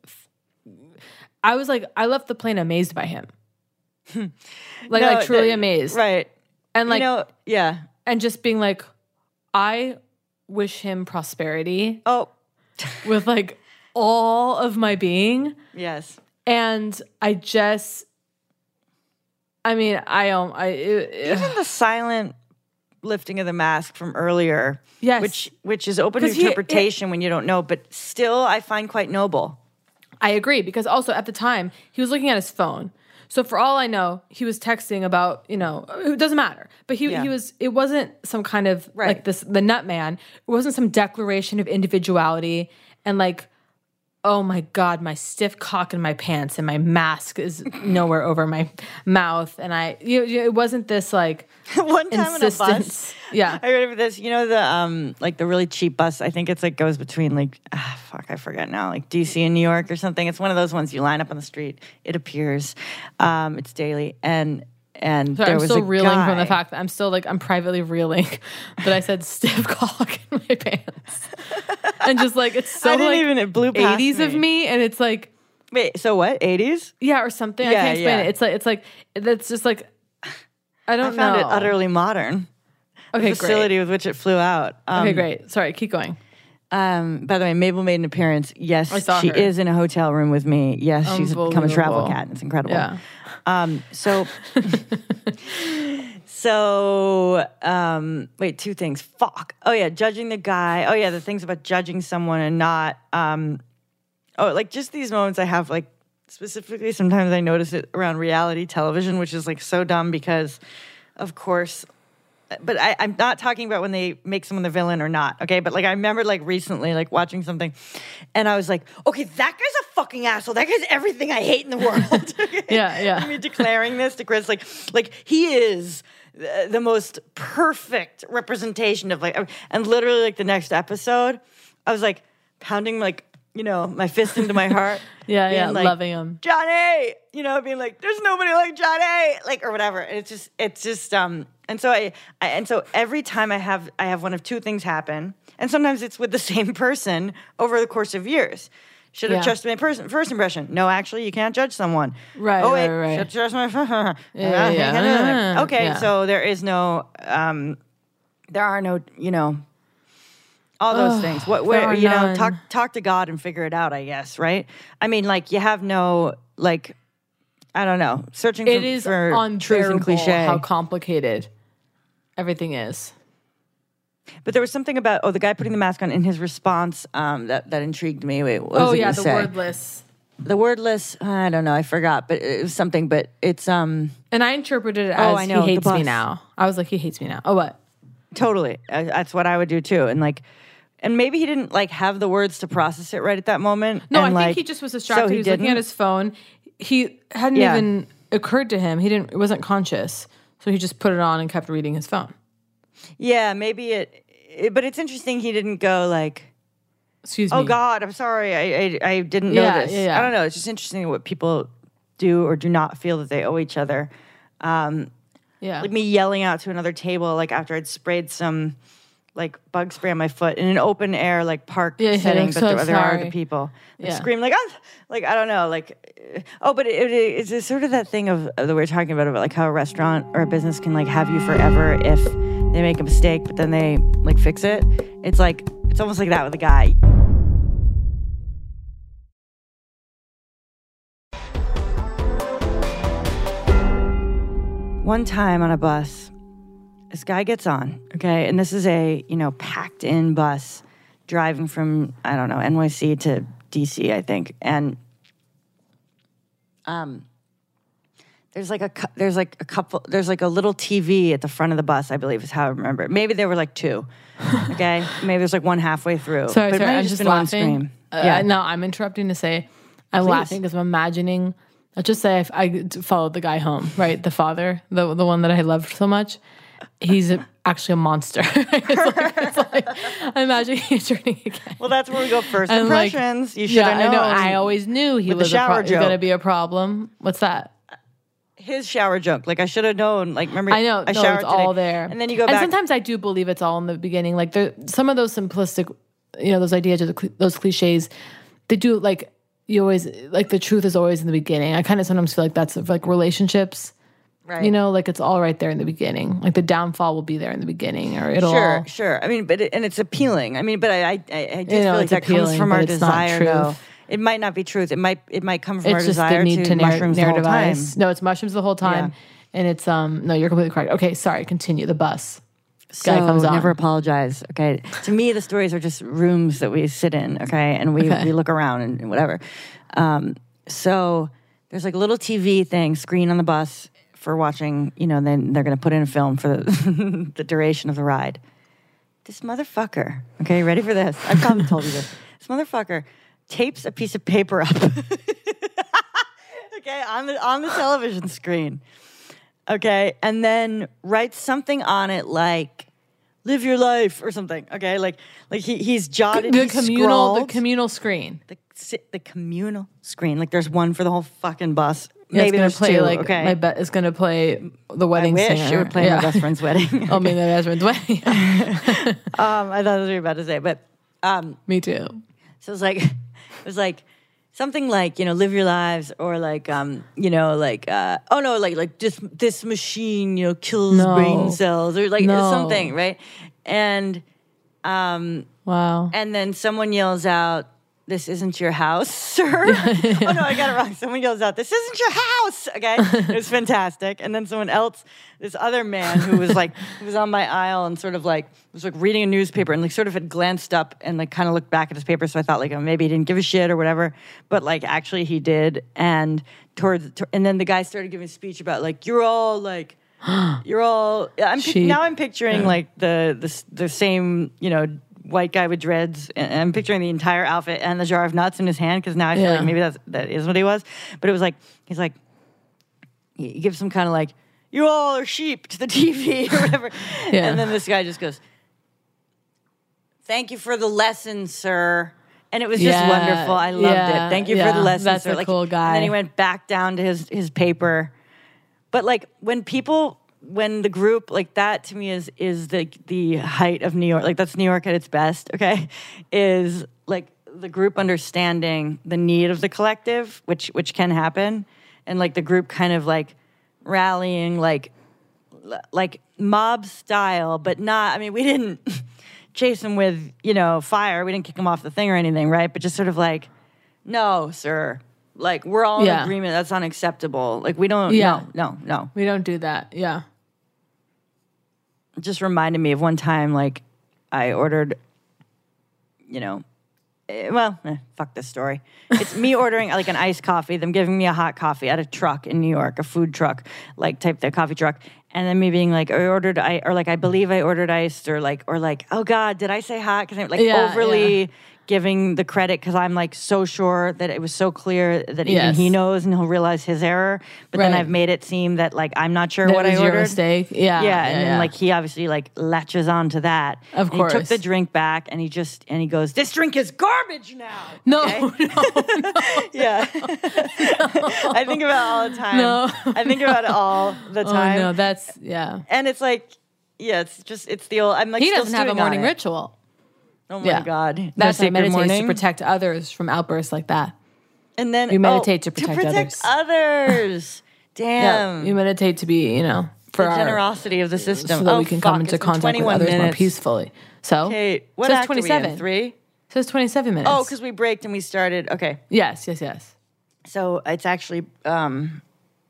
Speaker 1: I was like, I left the plane amazed by him. like,
Speaker 2: no,
Speaker 1: like truly
Speaker 2: the,
Speaker 1: amazed.
Speaker 2: Right.
Speaker 1: And like,
Speaker 2: you know, yeah.
Speaker 1: And just being like, I wish him prosperity.
Speaker 2: Oh.
Speaker 1: with like all of my being.
Speaker 2: Yes.
Speaker 1: And I just, I mean, I um, I it,
Speaker 2: even the silent lifting of the mask from earlier,
Speaker 1: yes,
Speaker 2: which which is open to interpretation he, it, when you don't know, but still, I find quite noble.
Speaker 1: I agree, because also at the time he was looking at his phone, so for all I know, he was texting about, you know, it doesn't matter. But he yeah. he was, it wasn't some kind of right. like this the nut man. It wasn't some declaration of individuality and like, oh my God, my stiff cock in my pants and my mask is nowhere over my mouth. And I, you, you, it wasn't this like
Speaker 2: one time
Speaker 1: insistence.
Speaker 2: on a bus.
Speaker 1: Yeah.
Speaker 2: I remember this, you know, the, um, like the really cheap bus. I think it's like goes between like, ah, fuck, I forget now, like D C and New York or something. It's one of those ones you line up on the street. It appears, um, it's daily. And, and
Speaker 1: so
Speaker 2: there
Speaker 1: I'm
Speaker 2: was
Speaker 1: still
Speaker 2: a
Speaker 1: reeling
Speaker 2: guy.
Speaker 1: from the fact that I'm still like, I'm privately reeling that I said stiff cock in my pants. And just like, it's so
Speaker 2: I didn't
Speaker 1: like
Speaker 2: even, it blew past
Speaker 1: eighties
Speaker 2: me.
Speaker 1: of me. And it's like,
Speaker 2: wait, so what? eighties?
Speaker 1: Yeah, or something.
Speaker 2: Yeah,
Speaker 1: I can't explain
Speaker 2: yeah.
Speaker 1: it. It's like, it's like, that's just like, I don't
Speaker 2: I found
Speaker 1: know.
Speaker 2: it utterly modern.
Speaker 1: Okay,
Speaker 2: the facility
Speaker 1: great.
Speaker 2: with which it flew out. Um,
Speaker 1: okay, great. Sorry, keep going.
Speaker 2: Um, by the way, Mabel made an appearance. Yes,
Speaker 1: I saw
Speaker 2: she
Speaker 1: her.
Speaker 2: is in a hotel room with me. Yes, she's become a travel
Speaker 1: Unbelievable.
Speaker 2: cat. It's incredible.
Speaker 1: Yeah.
Speaker 2: Um, so, so, um, wait, two things. Fuck. Oh yeah, judging the guy. Oh yeah, the things about judging someone and not, um, oh, like just these moments I have, like specifically, sometimes I notice it around reality television, which is like so dumb because, of course, but I, I'm not talking about when they make someone the villain or not, okay? But like I remember like recently like watching something and I was like, okay, that guy's a fucking asshole. That guy's everything I hate in the world. Okay?
Speaker 1: Yeah, yeah.
Speaker 2: I mean, declaring this to Chris, like, like he is the, the most perfect representation of like, and literally like the next episode, I was like pounding like, you know, my fist into my heart.
Speaker 1: Yeah,
Speaker 2: being
Speaker 1: yeah,
Speaker 2: like,
Speaker 1: loving him.
Speaker 2: Johnny, you know, being like, there's nobody like Johnny, like, or whatever. And it's just, it's just, um, and so I, I, and so every time I have, I have one of two things happen, and sometimes it's with the same person over the course of years. Should have
Speaker 1: Yeah.
Speaker 2: trusted my person, first impression. No, actually, you can't judge someone.
Speaker 1: Right,
Speaker 2: Oh wait,
Speaker 1: right, right.
Speaker 2: should trust my. yeah,
Speaker 1: yeah, yeah.
Speaker 2: Okay,
Speaker 1: Yeah.
Speaker 2: so there is no, um, there are no, you know, all those
Speaker 1: Ugh,
Speaker 2: things. What,
Speaker 1: there
Speaker 2: where
Speaker 1: are
Speaker 2: you know,
Speaker 1: none.
Speaker 2: talk talk to God and figure it out. I guess, right? I mean, like you have no like, I don't know, searching for,
Speaker 1: It is
Speaker 2: for truth and
Speaker 1: unbearable
Speaker 2: cliche.
Speaker 1: how complicated everything is.
Speaker 2: But there was something about oh, the guy putting the mask on in his response um, that that intrigued me. Wait, what was
Speaker 1: Oh
Speaker 2: it
Speaker 1: yeah,
Speaker 2: gonna
Speaker 1: the
Speaker 2: say?
Speaker 1: wordless.
Speaker 2: The wordless. I don't know. I forgot, but it was something. But it's um
Speaker 1: And I interpreted it
Speaker 2: Oh,
Speaker 1: as
Speaker 2: I know,
Speaker 1: he
Speaker 2: the
Speaker 1: hates me
Speaker 2: bus.
Speaker 1: now. I was like, he hates me now. Oh, what?
Speaker 2: totally. Uh, that's what I would do too. And like, and maybe he didn't like have the words to process it right at that moment.
Speaker 1: No,
Speaker 2: and,
Speaker 1: I
Speaker 2: like,
Speaker 1: think he just was distracted.
Speaker 2: so
Speaker 1: he
Speaker 2: he
Speaker 1: was looking
Speaker 2: didn't?
Speaker 1: at his phone. He hadn't
Speaker 2: Yeah.
Speaker 1: even occurred to him. He didn't. It wasn't conscious. So he just put it on and kept reading his phone.
Speaker 2: Yeah, maybe it, it. But it's interesting. He didn't go like.
Speaker 1: Excuse me.
Speaker 2: Oh God, I'm sorry. I I, I didn't know
Speaker 1: Yeah,
Speaker 2: this.
Speaker 1: yeah, yeah.
Speaker 2: I don't know. It's just interesting what people do or do not feel that they owe each other. Um,
Speaker 1: Yeah.
Speaker 2: like me yelling out to another table, like after I'd sprayed some like bug spray on my foot in an open air like park
Speaker 1: Yeah, yeah,
Speaker 2: setting,
Speaker 1: I'm
Speaker 2: but
Speaker 1: so
Speaker 2: there, there are
Speaker 1: sorry.
Speaker 2: the people like,
Speaker 1: Yeah.
Speaker 2: scream like ah! like I don't know like uh, oh, but it, it, it's sort of that thing of uh, that we were talking about about like how a restaurant or a business can like have you forever if they make a mistake, but then they like fix it. It's like it's almost like that with a guy. One time on a bus, this guy gets on, okay? And this is a, you know, packed in bus driving from, I don't know, N Y C to D C, I think. And um there's like a cou- there's like a couple there's like a little T V at the front of the bus, I believe is how I remember it. Maybe there were like two. Okay? Maybe there's like one halfway through.
Speaker 1: Sorry,
Speaker 2: But it
Speaker 1: sorry.
Speaker 2: might have
Speaker 1: I'm
Speaker 2: just
Speaker 1: just
Speaker 2: been one
Speaker 1: laughing.
Speaker 2: screen.
Speaker 1: Uh,
Speaker 2: Yeah.
Speaker 1: No, I'm interrupting to say I'm
Speaker 2: Please.
Speaker 1: laughing because I'm imagining. Let's just say I, I followed the guy home, right? The father, the the one that I loved so much. He's a, actually a monster. it's like, it's like, I imagine he's turning again.
Speaker 2: Well, that's where we go first
Speaker 1: And, like,
Speaker 2: impressions. you should
Speaker 1: Yeah,
Speaker 2: have
Speaker 1: I
Speaker 2: known.
Speaker 1: know. I always knew he
Speaker 2: with the
Speaker 1: was a
Speaker 2: shower
Speaker 1: pro- going to
Speaker 2: joke.
Speaker 1: be a problem. What's that?
Speaker 2: His shower joke. Like I should have known. Like remember
Speaker 1: I know.
Speaker 2: I
Speaker 1: no,
Speaker 2: showered
Speaker 1: it's all
Speaker 2: today.
Speaker 1: there.
Speaker 2: And then you go
Speaker 1: and
Speaker 2: back.
Speaker 1: sometimes I do believe it's all in the beginning. Like there, some of those simplistic, you know, those ideas or the, cli- those cliches, they do like you always like the truth is always in the beginning. I kind of sometimes feel like that's like relationships.
Speaker 2: Right.
Speaker 1: You know, like it's all right there in the beginning. Like the downfall will be there in the beginning, or it'll
Speaker 2: Sure,
Speaker 1: all.
Speaker 2: sure. I mean, but it, and it's appealing. I mean, but I, I, I just
Speaker 1: You know,
Speaker 2: feel like
Speaker 1: it's
Speaker 2: that comes
Speaker 1: appealing,
Speaker 2: from
Speaker 1: but
Speaker 2: our
Speaker 1: it's not
Speaker 2: desire. Though
Speaker 1: truth.
Speaker 2: it might not be truth. It might, it might come from our
Speaker 1: It's just
Speaker 2: desire
Speaker 1: the need
Speaker 2: to,
Speaker 1: to, narr-
Speaker 2: mushrooms the whole time.
Speaker 1: narrativize. No, it's mushrooms the whole time, and it's um. No, you're completely correct. Okay, sorry. Continue. The bus.
Speaker 2: So
Speaker 1: Guy comes on.
Speaker 2: never apologize. Okay. To me, the stories are just rooms that we sit in. Okay, and we
Speaker 1: Okay.
Speaker 2: we look around and, and whatever. Um, so there's like a little T V thing screen on the bus for watching. You know, then they're going to put in a film for the, the duration of the ride. This motherfucker. Okay, ready for this? I've probably told you this. This motherfucker tapes a piece of paper up. Okay, on the on the television screen. Okay, and then writes something on it like "live your life" or something. Okay, like like he he's jotted
Speaker 1: The
Speaker 2: he's
Speaker 1: communal. The
Speaker 2: scrawled.
Speaker 1: communal screen.
Speaker 2: the si- the communal screen. Like there's one for the whole fucking bus.
Speaker 1: Yeah,
Speaker 2: Maybe
Speaker 1: it's
Speaker 2: there's
Speaker 1: gonna play
Speaker 2: two.
Speaker 1: like
Speaker 2: okay,
Speaker 1: my bet is gonna play the
Speaker 2: I
Speaker 1: wedding
Speaker 2: wish
Speaker 1: singer.
Speaker 2: it would play
Speaker 1: yeah.
Speaker 2: my best friend's wedding.
Speaker 1: Oh, maybe my best friend's wedding.
Speaker 2: um, I thought that's what you were about to say, but um,
Speaker 1: Me too.
Speaker 2: so it was like it was like. Something like, you know, live your lives, or like, um, you know, like, uh, oh no, like, like this, this machine, you know, kills
Speaker 1: No.
Speaker 2: brain cells, or like
Speaker 1: No.
Speaker 2: something, right? And, um,
Speaker 1: Wow.
Speaker 2: And then someone yells out, "This isn't your house, sir." Oh, no, I got it wrong. Someone yells out, "This isn't your house." Okay. It was fantastic. And then someone else, this other man who was like, who was on my aisle and sort of like, was like reading a newspaper and like sort of had glanced up and like kind of looked back at his paper. So I thought like, oh, maybe he didn't give a shit or whatever. But like, actually he did. And towards, and then the guy started giving a speech about like, you're all like, you're all, I'm pic- now I'm picturing
Speaker 1: Yeah.
Speaker 2: like the, the, the same, you know, white guy with dreads, and I'm picturing the entire outfit and the jar of nuts in his hand because now I feel
Speaker 1: Yeah.
Speaker 2: like maybe that's that is what he was. But it was like he's like he gives some kind of like, "You all are sheep" to the T V or whatever,
Speaker 1: Yeah.
Speaker 2: and then this guy just goes, "Thank you for the lesson, sir." And it was just
Speaker 1: Yeah.
Speaker 2: wonderful. I loved
Speaker 1: Yeah.
Speaker 2: it. Thank you
Speaker 1: Yeah.
Speaker 2: for the lesson,
Speaker 1: That's
Speaker 2: sir.
Speaker 1: a
Speaker 2: Like,
Speaker 1: cool guy.
Speaker 2: And then he went back down to his his paper. But like when people, when the group, like that to me is is the the height of New York. Like that's New York at its best. Okay, is like the group understanding the need of the collective, which which can happen, and like the group kind of like rallying, like like mob style, but not. I mean, we didn't chase him with you know fire. We didn't kick him off the thing or anything, right? But just sort of like, no, sir. Like, we're all
Speaker 1: Yeah.
Speaker 2: in agreement. That's unacceptable. Like, we don't,
Speaker 1: Yeah.
Speaker 2: no, no, no.
Speaker 1: We don't do that. Yeah.
Speaker 2: It just reminded me of one time, like, I ordered, you know, eh, well, eh, fuck this story. It's me ordering, like, an iced coffee, them giving me a hot coffee at a truck in New York, a food truck, like, type the coffee truck. And then me being like, I ordered, I, or like, I believe I ordered iced, or like, or like, oh God, did I say hot? Because I'm like
Speaker 1: Yeah,
Speaker 2: overly
Speaker 1: yeah.
Speaker 2: giving the credit because I'm like so sure that it was so clear that even
Speaker 1: Yes.
Speaker 2: he knows and he'll realize his error. But then
Speaker 1: Right.
Speaker 2: I've made it seem that like I'm not sure
Speaker 1: That
Speaker 2: what
Speaker 1: was
Speaker 2: I
Speaker 1: your
Speaker 2: ordered.
Speaker 1: mistake. Yeah.
Speaker 2: Yeah, and then
Speaker 1: yeah.
Speaker 2: like he obviously like latches on to that.
Speaker 1: Of
Speaker 2: And he took
Speaker 1: course.
Speaker 2: the drink back and he just and he goes, "This drink is garbage now."
Speaker 1: No,
Speaker 2: Okay?
Speaker 1: no,
Speaker 2: Yeah. I think about it all the time.
Speaker 1: No.
Speaker 2: I think about it all the
Speaker 1: oh
Speaker 2: time.
Speaker 1: no, that's yeah.
Speaker 2: And it's like, yeah, it's just it's the old. I'm like
Speaker 1: He
Speaker 2: still
Speaker 1: doesn't have a
Speaker 2: stewing on
Speaker 1: morning
Speaker 2: it.
Speaker 1: ritual.
Speaker 2: Oh my
Speaker 1: Yeah.
Speaker 2: God, No
Speaker 1: That's why I
Speaker 2: sacred
Speaker 1: meditate
Speaker 2: morning?
Speaker 1: to protect others from outbursts like that.
Speaker 2: And then
Speaker 1: We meditate
Speaker 2: oh,
Speaker 1: to protect
Speaker 2: others.
Speaker 1: Yeah,
Speaker 2: Damn.
Speaker 1: we meditate to be, you know, for
Speaker 2: the
Speaker 1: our,
Speaker 2: generosity of the system,
Speaker 1: so that
Speaker 2: oh,
Speaker 1: we can
Speaker 2: fuck,
Speaker 1: come into
Speaker 2: it's been
Speaker 1: contact with
Speaker 2: twenty-one
Speaker 1: others more
Speaker 2: minutes.
Speaker 1: peacefully. So,
Speaker 2: Okay, what
Speaker 1: says
Speaker 2: act are we in?
Speaker 1: twenty-seven.
Speaker 2: Three?
Speaker 1: Says twenty-seven minutes.
Speaker 2: Oh, because we braked and we started. Okay,
Speaker 1: yes, yes, yes.
Speaker 2: so it's actually um,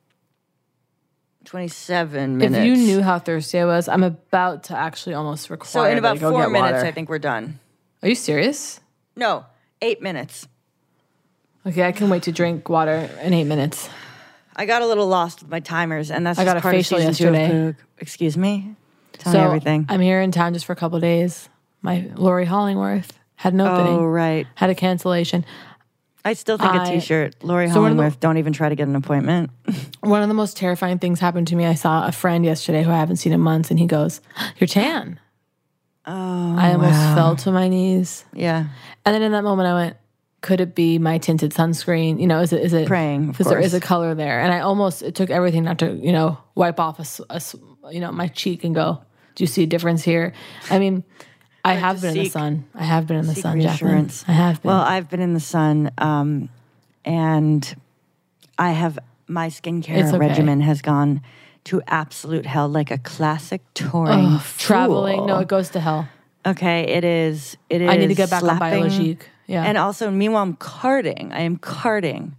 Speaker 2: twenty-seven minutes.
Speaker 1: If you knew how thirsty I was, I'm about to actually almost require.
Speaker 2: so in
Speaker 1: that
Speaker 2: about
Speaker 1: I go
Speaker 2: four
Speaker 1: get
Speaker 2: minutes,
Speaker 1: water.
Speaker 2: I think we're done.
Speaker 1: Are you serious?
Speaker 2: No, eight minutes.
Speaker 1: Okay, I can wait to drink water in eight minutes.
Speaker 2: I got a little lost with my timers, and that's
Speaker 1: I
Speaker 2: just
Speaker 1: got a
Speaker 2: part of
Speaker 1: facial
Speaker 2: season two of
Speaker 1: yesterday.
Speaker 2: Poog. Excuse me. Tell
Speaker 1: so
Speaker 2: me everything.
Speaker 1: I'm here in town just for a couple days. My Lori Hollingworth had an opening.
Speaker 2: Oh right.
Speaker 1: Had a cancellation.
Speaker 2: I still think a
Speaker 1: I-
Speaker 2: T-shirt. Lori
Speaker 1: So one of the-
Speaker 2: Hollingworth. Don't even try to get an appointment.
Speaker 1: One of the most terrifying things happened to me. I saw a friend yesterday who I haven't seen in months, and he goes, "You're tan."
Speaker 2: Oh,
Speaker 1: I almost
Speaker 2: wow.
Speaker 1: fell to my knees.
Speaker 2: Yeah.
Speaker 1: And then in that moment, I went, could it be my tinted sunscreen? You know, is it, is it
Speaker 2: Praying, of
Speaker 1: because there is a
Speaker 2: course.
Speaker 1: color there. And I almost, it took everything not to, you know, wipe off a, s- a s- you know, my cheek and go, do you see a difference here? I mean, I have
Speaker 2: to
Speaker 1: been in the
Speaker 2: seek-
Speaker 1: sun. I have been in the
Speaker 2: seek
Speaker 1: sun, Jacqueline.
Speaker 2: reassurance.
Speaker 1: I have been.
Speaker 2: Well, I've been in the sun, um, and I have my skincare
Speaker 1: It's okay.
Speaker 2: regimen has gone to absolute hell, like a classic touring
Speaker 1: Ugh,
Speaker 2: fool.
Speaker 1: traveling, no, it goes to hell.
Speaker 2: Okay, it is. It is.
Speaker 1: I need to get back on
Speaker 2: slapping.
Speaker 1: Biologique. Yeah.
Speaker 2: And also, meanwhile, I'm carting. I am carting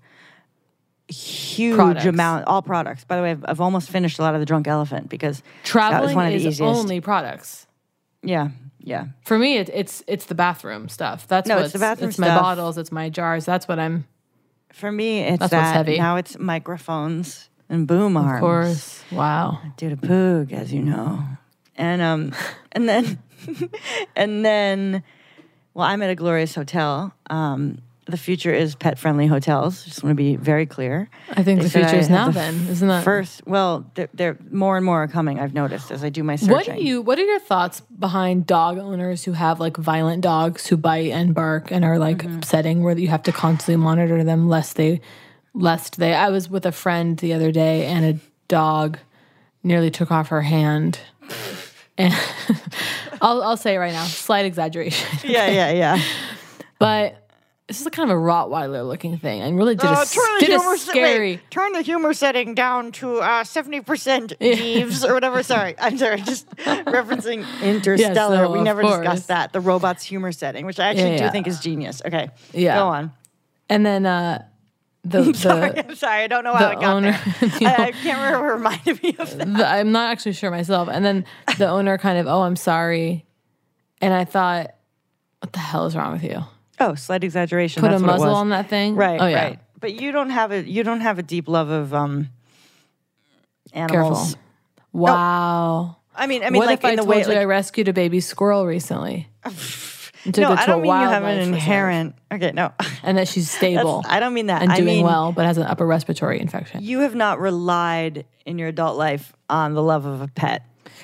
Speaker 2: huge
Speaker 1: Products.
Speaker 2: amount, all products. By the way, I've, I've almost finished a lot of the Drunk Elephant because that was
Speaker 1: Traveling
Speaker 2: one of the
Speaker 1: is
Speaker 2: easiest.
Speaker 1: only products.
Speaker 2: Yeah, yeah.
Speaker 1: For me, it, it's it's the bathroom stuff. That's
Speaker 2: No,
Speaker 1: what's,
Speaker 2: it's the bathroom
Speaker 1: It's my
Speaker 2: stuff.
Speaker 1: bottles. It's my jars. That's what I'm.
Speaker 2: For me, it's
Speaker 1: That's what's
Speaker 2: that.
Speaker 1: heavy.
Speaker 2: Now it's microphones and boom arms.
Speaker 1: Of course. Wow.
Speaker 2: Due to Poog, as you know. And um and then and then well, I'm at a glorious hotel. Um the future is pet friendly hotels. Just want to be very clear.
Speaker 1: I think
Speaker 2: They
Speaker 1: the
Speaker 2: said
Speaker 1: future
Speaker 2: I
Speaker 1: is
Speaker 2: have
Speaker 1: now.
Speaker 2: the
Speaker 1: Then isn't that
Speaker 2: First, well, they're, they're more and more are coming. I've noticed as I do my searching.
Speaker 1: What do you? What are your thoughts behind dog owners who have like violent dogs who bite and bark and are like
Speaker 2: Mm-hmm.
Speaker 1: upsetting, where you have to constantly monitor them lest they, lest they. I was with a friend the other day and a dog nearly took off her hand, and I'll I'll say it right now, slight exaggeration,
Speaker 2: Yeah, yeah, yeah.
Speaker 1: but this is a kind of a Rottweiler looking thing, and really did
Speaker 2: Uh,
Speaker 1: a,
Speaker 2: turn the
Speaker 1: did a
Speaker 2: humor se-
Speaker 1: scary.
Speaker 2: wait, turn the humor setting down to uh, seventy percent Jeeves or whatever. Sorry, I'm sorry. Just referencing Interstellar.
Speaker 1: Yes, no,
Speaker 2: we never
Speaker 1: of course.
Speaker 2: discussed that. The robot's humor setting, which I actually
Speaker 1: Yeah,
Speaker 2: do
Speaker 1: yeah.
Speaker 2: think is genius. Okay,
Speaker 1: Yeah.
Speaker 2: go on.
Speaker 1: And then uh, the the,
Speaker 2: Sorry, I'm sorry. I don't know how
Speaker 1: the
Speaker 2: it got
Speaker 1: owner,
Speaker 2: there.
Speaker 1: you know,
Speaker 2: I, I can't remember what reminded me of that.
Speaker 1: the, I'm not actually sure myself. And then the owner kind of, oh, I'm sorry, and I thought, what the hell is wrong with you?
Speaker 2: Oh, slight exaggeration.
Speaker 1: Put
Speaker 2: That's
Speaker 1: a
Speaker 2: what it
Speaker 1: muzzle
Speaker 2: was.
Speaker 1: on that thing,
Speaker 2: Right,
Speaker 1: Oh yeah,
Speaker 2: right. But you don't have a you don't have a deep love of um animals.
Speaker 1: careful. Wow.
Speaker 2: I mean, I mean,
Speaker 1: what
Speaker 2: like
Speaker 1: if I
Speaker 2: in the
Speaker 1: told
Speaker 2: way,
Speaker 1: you
Speaker 2: like,
Speaker 1: I rescued a baby squirrel recently? And took
Speaker 2: no,
Speaker 1: it to
Speaker 2: I don't
Speaker 1: a
Speaker 2: mean you have
Speaker 1: wildlife
Speaker 2: an
Speaker 1: reserve.
Speaker 2: inherent. Okay, no,
Speaker 1: And that she's stable.
Speaker 2: That's- I don't mean that.
Speaker 1: And
Speaker 2: I
Speaker 1: doing
Speaker 2: mean,
Speaker 1: well, but has an upper respiratory infection.
Speaker 2: you have not relied in your adult life on the love of a pet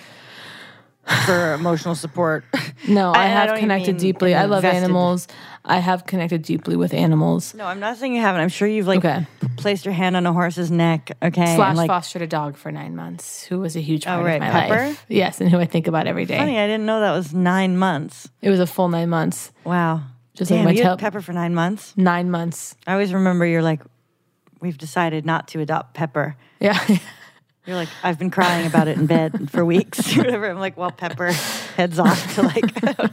Speaker 2: for emotional support.
Speaker 1: No, I,
Speaker 2: I
Speaker 1: have
Speaker 2: don't
Speaker 1: connected
Speaker 2: mean
Speaker 1: deeply. I love
Speaker 2: invested.
Speaker 1: animals. I have connected deeply with animals.
Speaker 2: No, I'm not saying you haven't. I'm sure you've like
Speaker 1: Okay.
Speaker 2: p- placed your hand on a horse's neck. Okay,
Speaker 1: Slash
Speaker 2: and, like,
Speaker 1: fostered a dog for nine months who was a huge part
Speaker 2: right,
Speaker 1: of my
Speaker 2: Pepper?
Speaker 1: life. Yes, and who I think about every day.
Speaker 2: funny. I didn't know that was nine months.
Speaker 1: It was a full nine months.
Speaker 2: Wow.
Speaker 1: Just like
Speaker 2: Damn,
Speaker 1: my
Speaker 2: you
Speaker 1: tail-
Speaker 2: had Pepper for nine months.
Speaker 1: Nine months.
Speaker 2: I always remember you're like, we've decided not to adopt Pepper.
Speaker 1: Yeah.
Speaker 2: You're like, I've been crying about it in bed for weeks or whatever. I'm like, well, Pepper heads off to like,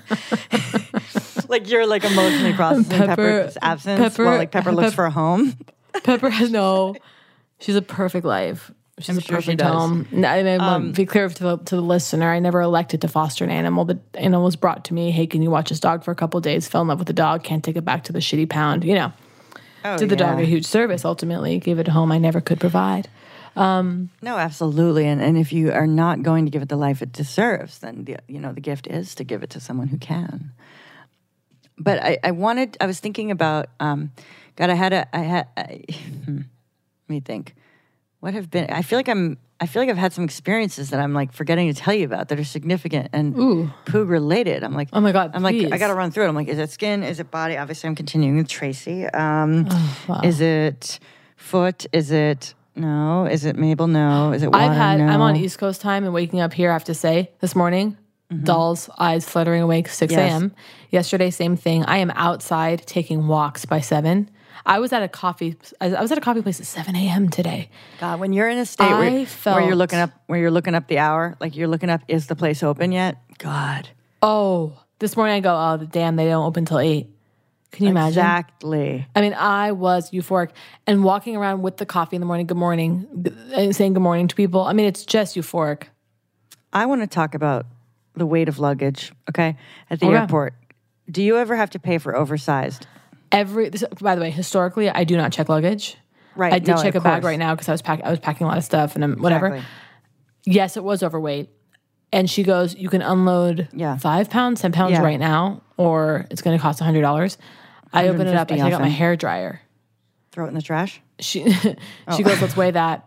Speaker 2: like you're like emotionally processing
Speaker 1: Pepper-
Speaker 2: Pepper's absence
Speaker 1: Pepper-
Speaker 2: while like Pepper looks
Speaker 1: Pep-
Speaker 2: for a home.
Speaker 1: Pepper has no. She's a perfect life. She's
Speaker 2: I'm
Speaker 1: a
Speaker 2: sure she
Speaker 1: perfect
Speaker 2: does. Um,
Speaker 1: home. And I, I want to be clear to the, to the listener. I never elected to foster an animal. The animal was brought to me. Hey, can you watch this dog for a couple of days? Fell in love with the dog. Can't take it back to the shitty pound. You know,
Speaker 2: Oh,
Speaker 1: did the dog
Speaker 2: yeah.
Speaker 1: a huge service. Ultimately, gave it a home I never could provide.
Speaker 2: No, absolutely. And and if you are not going to give it the life it deserves, then the you know the gift is to give it to someone who can. But I, I wanted. I was thinking about. Um, God, I had a. I had. I, hmm, let me think. What have been? I feel like I'm. I feel like I've had some experiences that I'm like forgetting to tell you about that are significant and
Speaker 1: Ooh.
Speaker 2: poog related. I'm like,
Speaker 1: Oh my God,
Speaker 2: I'm like, I
Speaker 1: please.
Speaker 2: got to run through it. I'm like, is it skin? Is it body? Obviously, I'm continuing with Tracy. Um,
Speaker 1: Oh, wow.
Speaker 2: Is it foot? Is it no? Is it Mabel? No. Is it water?
Speaker 1: I've had.
Speaker 2: No.
Speaker 1: I'm on East Coast time and waking up here. I have to say this morning. Dolls, eyes fluttering awake, six
Speaker 2: Yes.
Speaker 1: a.m. Yesterday, same thing. I am outside taking walks by seven. I was at a coffee. I was at a coffee place at seven a.m. today.
Speaker 2: God, when you're in a state
Speaker 1: I
Speaker 2: where, where you're
Speaker 1: felt-
Speaker 2: looking up, where you're looking up the hour, like you're looking up, is the place open yet? God,
Speaker 1: Oh, this morning I go, oh, damn, they don't open till eight. Can you imagine?
Speaker 2: exactly.
Speaker 1: I mean, I was euphoric and walking around with the coffee in the morning, good morning, g- and saying good morning to people. I mean, it's just euphoric.
Speaker 2: I want to talk about the weight of luggage. Okay, at the
Speaker 1: Okay.
Speaker 2: airport, do you ever have to pay for oversized?
Speaker 1: Every, this, by the way, historically, I do not check luggage.
Speaker 2: Right,
Speaker 1: I did
Speaker 2: no,
Speaker 1: check a
Speaker 2: of
Speaker 1: bag
Speaker 2: course.
Speaker 1: right now because I was pack, I was packing a lot of stuff and I'm, whatever.
Speaker 2: Exactly.
Speaker 1: Yes, it was overweight. And she goes, you can unload
Speaker 2: Yeah.
Speaker 1: five pounds, ten pounds
Speaker 2: Yeah.
Speaker 1: right now, or it's going to cost a hundred dollars. I open it up. I
Speaker 2: one hundred fifty
Speaker 1: take out my
Speaker 2: often.
Speaker 1: hair dryer.
Speaker 2: Throw it in the trash.
Speaker 1: She she goes, let's weigh that.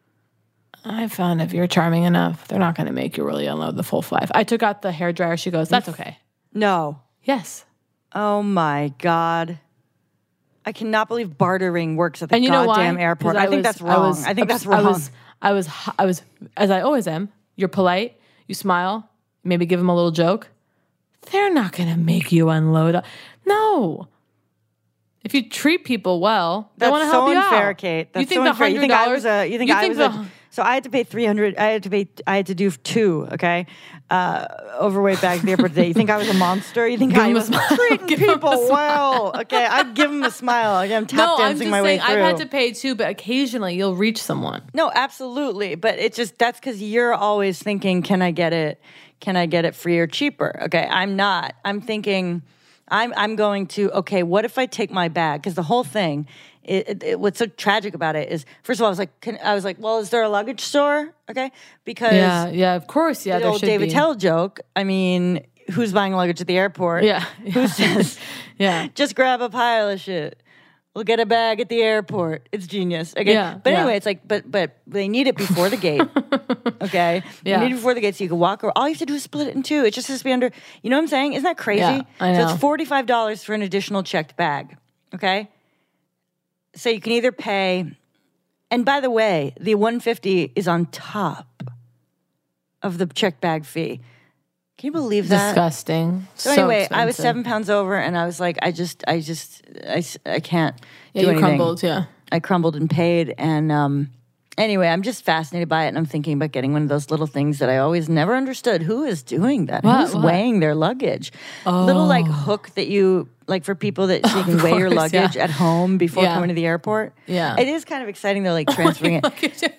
Speaker 1: I found if you're charming enough, they're not going to make you really unload the full five. I took out the hair dryer. She goes, that's okay.
Speaker 2: No.
Speaker 1: Yes.
Speaker 2: Oh my God. I cannot believe bartering works at the
Speaker 1: And you know why?
Speaker 2: goddamn airport.
Speaker 1: 'Cause
Speaker 2: I, think
Speaker 1: was-
Speaker 2: that's wrong. I,
Speaker 1: was
Speaker 2: think that's
Speaker 1: ups-
Speaker 2: wrong.
Speaker 1: I was, I was, h- I was, as I always am. You're polite. You smile. Maybe give them a little joke. They're not going to make you unload. a- No. If you treat people well, they
Speaker 2: That's
Speaker 1: want to
Speaker 2: so
Speaker 1: help you
Speaker 2: unfair,
Speaker 1: out.
Speaker 2: Kate. That's
Speaker 1: you think
Speaker 2: so
Speaker 1: the
Speaker 2: unfair. You
Speaker 1: hundred
Speaker 2: think I was
Speaker 1: dollars?
Speaker 2: a? You think I was
Speaker 1: the,
Speaker 2: a? So I had to pay three hundred. I had to pay. I had to do two. Okay, uh, overweight bags at the airport today. You think I was a monster? You think
Speaker 1: Give
Speaker 2: I
Speaker 1: him a
Speaker 2: was
Speaker 1: smile.
Speaker 2: treating
Speaker 1: Give him a
Speaker 2: people well? Okay, I'd give them a smile. Like, I'm tap
Speaker 1: No, I'm
Speaker 2: dancing
Speaker 1: just
Speaker 2: my way
Speaker 1: saying
Speaker 2: through.
Speaker 1: I've had to pay too, but occasionally you'll reach someone.
Speaker 2: No, absolutely. But it's just that's because you're always thinking, can I get it? Can I get it free or cheaper? Okay, I'm not. I'm thinking, I'm I'm going to. Okay, what if I take my bag? Because the whole thing. It, it, it, what's so tragic about it is, first of all, I was like, can, I was like, well, is there a luggage store? Okay, because
Speaker 1: Yeah, yeah, of course, yeah.
Speaker 2: the
Speaker 1: There
Speaker 2: old
Speaker 1: should
Speaker 2: David
Speaker 1: be.
Speaker 2: Tell joke. I mean, who's buying luggage at the airport?
Speaker 1: Yeah,
Speaker 2: Who says,
Speaker 1: yeah.
Speaker 2: just grab a pile of shit. We'll get a bag at the airport. It's genius. Okay.
Speaker 1: Yeah,
Speaker 2: but
Speaker 1: yeah.
Speaker 2: anyway, it's like, but but they need it before the gate. Okay.
Speaker 1: Yeah.
Speaker 2: They need it before the gate so you can walk. Or all you have to do is split it in two. It just has to be under. You know what I'm saying? Isn't that crazy?
Speaker 1: Yeah, I
Speaker 2: So
Speaker 1: know.
Speaker 2: it's forty-five dollars for an additional checked bag. Okay. So you can either pay, and by the way, the one hundred fifty is on top of the checked bag fee. Can you believe that?
Speaker 1: Disgusting.
Speaker 2: So,
Speaker 1: So
Speaker 2: anyway, I was
Speaker 1: expensive.
Speaker 2: seven pounds over, and I was like, I just, I just, I, s- I can't
Speaker 1: Yeah,
Speaker 2: do
Speaker 1: you
Speaker 2: anything.
Speaker 1: crumbled. Yeah.
Speaker 2: I crumbled and paid, and um, anyway, I'm just fascinated by it, and I'm thinking about getting one of those little things that I always never understood. Who is doing that?
Speaker 1: What?
Speaker 2: Who's
Speaker 1: What?
Speaker 2: weighing their luggage? Little like hook that you like for people that so you can weigh your
Speaker 1: course, yeah.
Speaker 2: luggage at home before
Speaker 1: Yeah.
Speaker 2: coming to the airport.
Speaker 1: Yeah.
Speaker 2: It is kind of exciting though, like transferring it.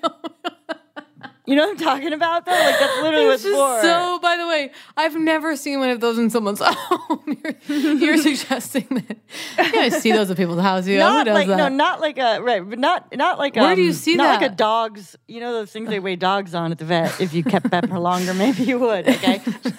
Speaker 2: You know what I'm talking about though? Like that's literally what's
Speaker 1: This is
Speaker 2: for.
Speaker 1: so, by the way, I've never seen one of those in someone's home. You're, you're suggesting that. Yeah, I see those at people's houses. You know, who
Speaker 2: Not
Speaker 1: does
Speaker 2: like
Speaker 1: that?
Speaker 2: no, not like a right, but not not like
Speaker 1: Where
Speaker 2: um,
Speaker 1: do you see
Speaker 2: not like
Speaker 1: that?
Speaker 2: a dog's. You know those things they weigh dogs on at the vet. If you kept that for longer, maybe you would. Okay,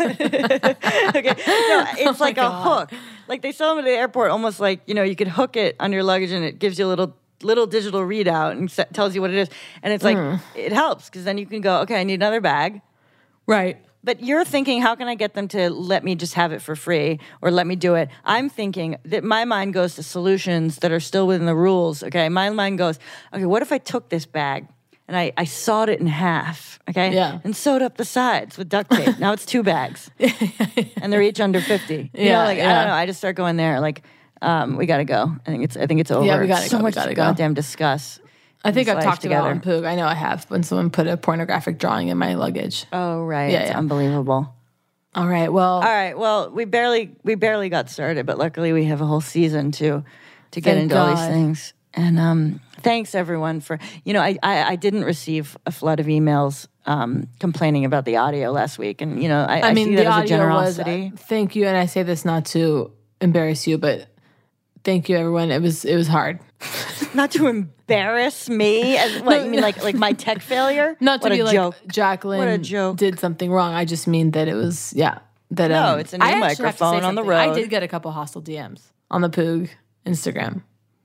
Speaker 2: okay. No, it's like a
Speaker 1: Oh God.
Speaker 2: hook. Like they sell them at the airport, almost like you know you could hook it under your luggage and it gives you a little little digital readout and se- tells you what it is, and it's like
Speaker 1: Mm.
Speaker 2: it helps because then you can go, okay, I need another bag.
Speaker 1: Right.
Speaker 2: But you're thinking, how can I get them to let me just have it for free or let me do it? I'm thinking that my mind goes to solutions that are still within the rules. Okay. My mind goes, okay, what if I took this bag and I, I sawed it in half, okay?
Speaker 1: Yeah.
Speaker 2: And sewed up the sides with duct tape. Now it's two bags. And they're each under fifty. You
Speaker 1: Yeah,
Speaker 2: know, like, I
Speaker 1: yeah.
Speaker 2: don't know. I just start going there like, um, we got to go. I think it's I think it's over.
Speaker 1: Yeah, we gotta
Speaker 2: so
Speaker 1: go, we
Speaker 2: much
Speaker 1: gotta
Speaker 2: to
Speaker 1: go.
Speaker 2: goddamn discuss.
Speaker 1: I think I've
Speaker 2: Slice
Speaker 1: talked about
Speaker 2: together.
Speaker 1: it on Poog. I know I have when someone put a pornographic drawing in my luggage.
Speaker 2: Oh, right.
Speaker 1: Yeah,
Speaker 2: it's
Speaker 1: yeah.
Speaker 2: unbelievable.
Speaker 1: All right. Well,
Speaker 2: All right. Well, we barely we barely got started, but luckily we have a whole season to to get
Speaker 1: Thank
Speaker 2: into all these
Speaker 1: God.
Speaker 2: things. And um, thanks everyone for you know I, I I didn't receive a flood of emails um, complaining about the audio last week, and you know I, I,
Speaker 1: I mean,
Speaker 2: see
Speaker 1: the
Speaker 2: that as a
Speaker 1: audio was.
Speaker 2: generosity.
Speaker 1: uh, thank you, and I say this not to embarrass you, but thank you, everyone. It was it was hard.
Speaker 2: Not to embarrass me, as what you mean, like like my tech failure.
Speaker 1: Not to
Speaker 2: what
Speaker 1: be
Speaker 2: a
Speaker 1: like
Speaker 2: joke.
Speaker 1: Jacqueline
Speaker 2: What a joke.
Speaker 1: did something wrong. I just mean that it was yeah. That
Speaker 2: No,
Speaker 1: um,
Speaker 2: it's a new
Speaker 1: I actually have to say
Speaker 2: microphone on the
Speaker 1: something. I
Speaker 2: road.
Speaker 1: did get a couple hostile D Ms on the Poog Instagram.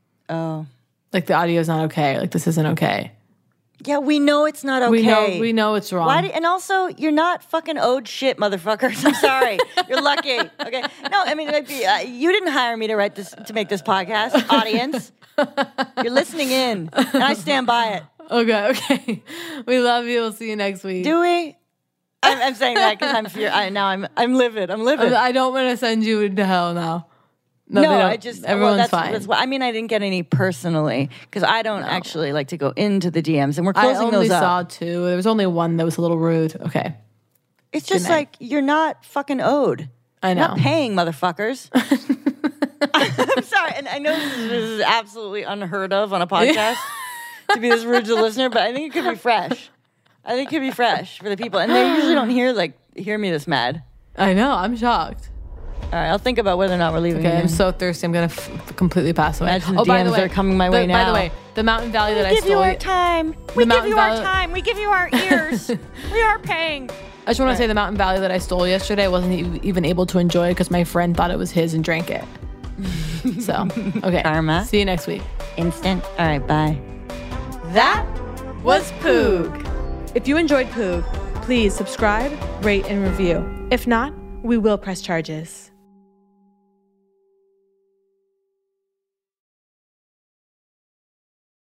Speaker 2: Oh,
Speaker 1: Like the audio's not okay. Like this isn't okay.
Speaker 2: yeah, we know it's not okay.
Speaker 1: We know we know it's wrong.
Speaker 2: Why do, and also, you're not fucking owed shit, motherfuckers. I'm sorry. You're lucky. Okay. No, I mean, it might be, uh, you didn't hire me to write this to make this podcast, audience. You're listening in, and I stand by it.
Speaker 1: Okay, okay. We love you. We'll see you next week.
Speaker 2: Do we? I'm, I'm saying that because I'm fear. I, now I'm I'm livid. I'm livid.
Speaker 1: I don't want to send you into hell now. No,
Speaker 2: no,
Speaker 1: they don't.
Speaker 2: I just well,
Speaker 1: everyone's
Speaker 2: that's,
Speaker 1: fine.
Speaker 2: That's why, I mean, I didn't get any personally because I don't actually like to go into the D Ms, and we're
Speaker 1: I
Speaker 2: closing
Speaker 1: only
Speaker 2: those up.
Speaker 1: saw two. There was only one that was a little rude. Okay,
Speaker 2: It's just
Speaker 1: night.
Speaker 2: like you're not fucking owed.
Speaker 1: I
Speaker 2: You're
Speaker 1: know.
Speaker 2: not paying, motherfuckers. I'm sorry, and I know this is, this is absolutely unheard of on a podcast to be this rude to the listener, but I think it could be fresh. I think it could be fresh for the people, and they usually don't hear like hear me this mad.
Speaker 1: I know. I'm shocked.
Speaker 2: All right, I'll think about whether or not we're leaving.
Speaker 1: Okay,
Speaker 2: again.
Speaker 1: I'm so thirsty. I'm gonna f- completely pass away.
Speaker 2: Imagine the
Speaker 1: oh, by the
Speaker 2: D Ms
Speaker 1: way,
Speaker 2: are coming my
Speaker 1: the-
Speaker 2: way
Speaker 1: By
Speaker 2: now.
Speaker 1: the way, the Mountain Valley that I
Speaker 2: we give you
Speaker 1: stole.
Speaker 2: our time. We give
Speaker 1: Mountain
Speaker 2: you our
Speaker 1: Valley-
Speaker 2: time. We give you our ears. We are paying.
Speaker 1: I just want to say the Mountain Valley that I stole yesterday I wasn't e- even able to enjoy it because my friend thought it was his and drank it. So, okay.
Speaker 2: Karma.
Speaker 1: See you next week.
Speaker 2: Instant. All right, bye.
Speaker 1: That was Poog. If you enjoyed Poog, please subscribe, rate, and review. If not, we will press charges.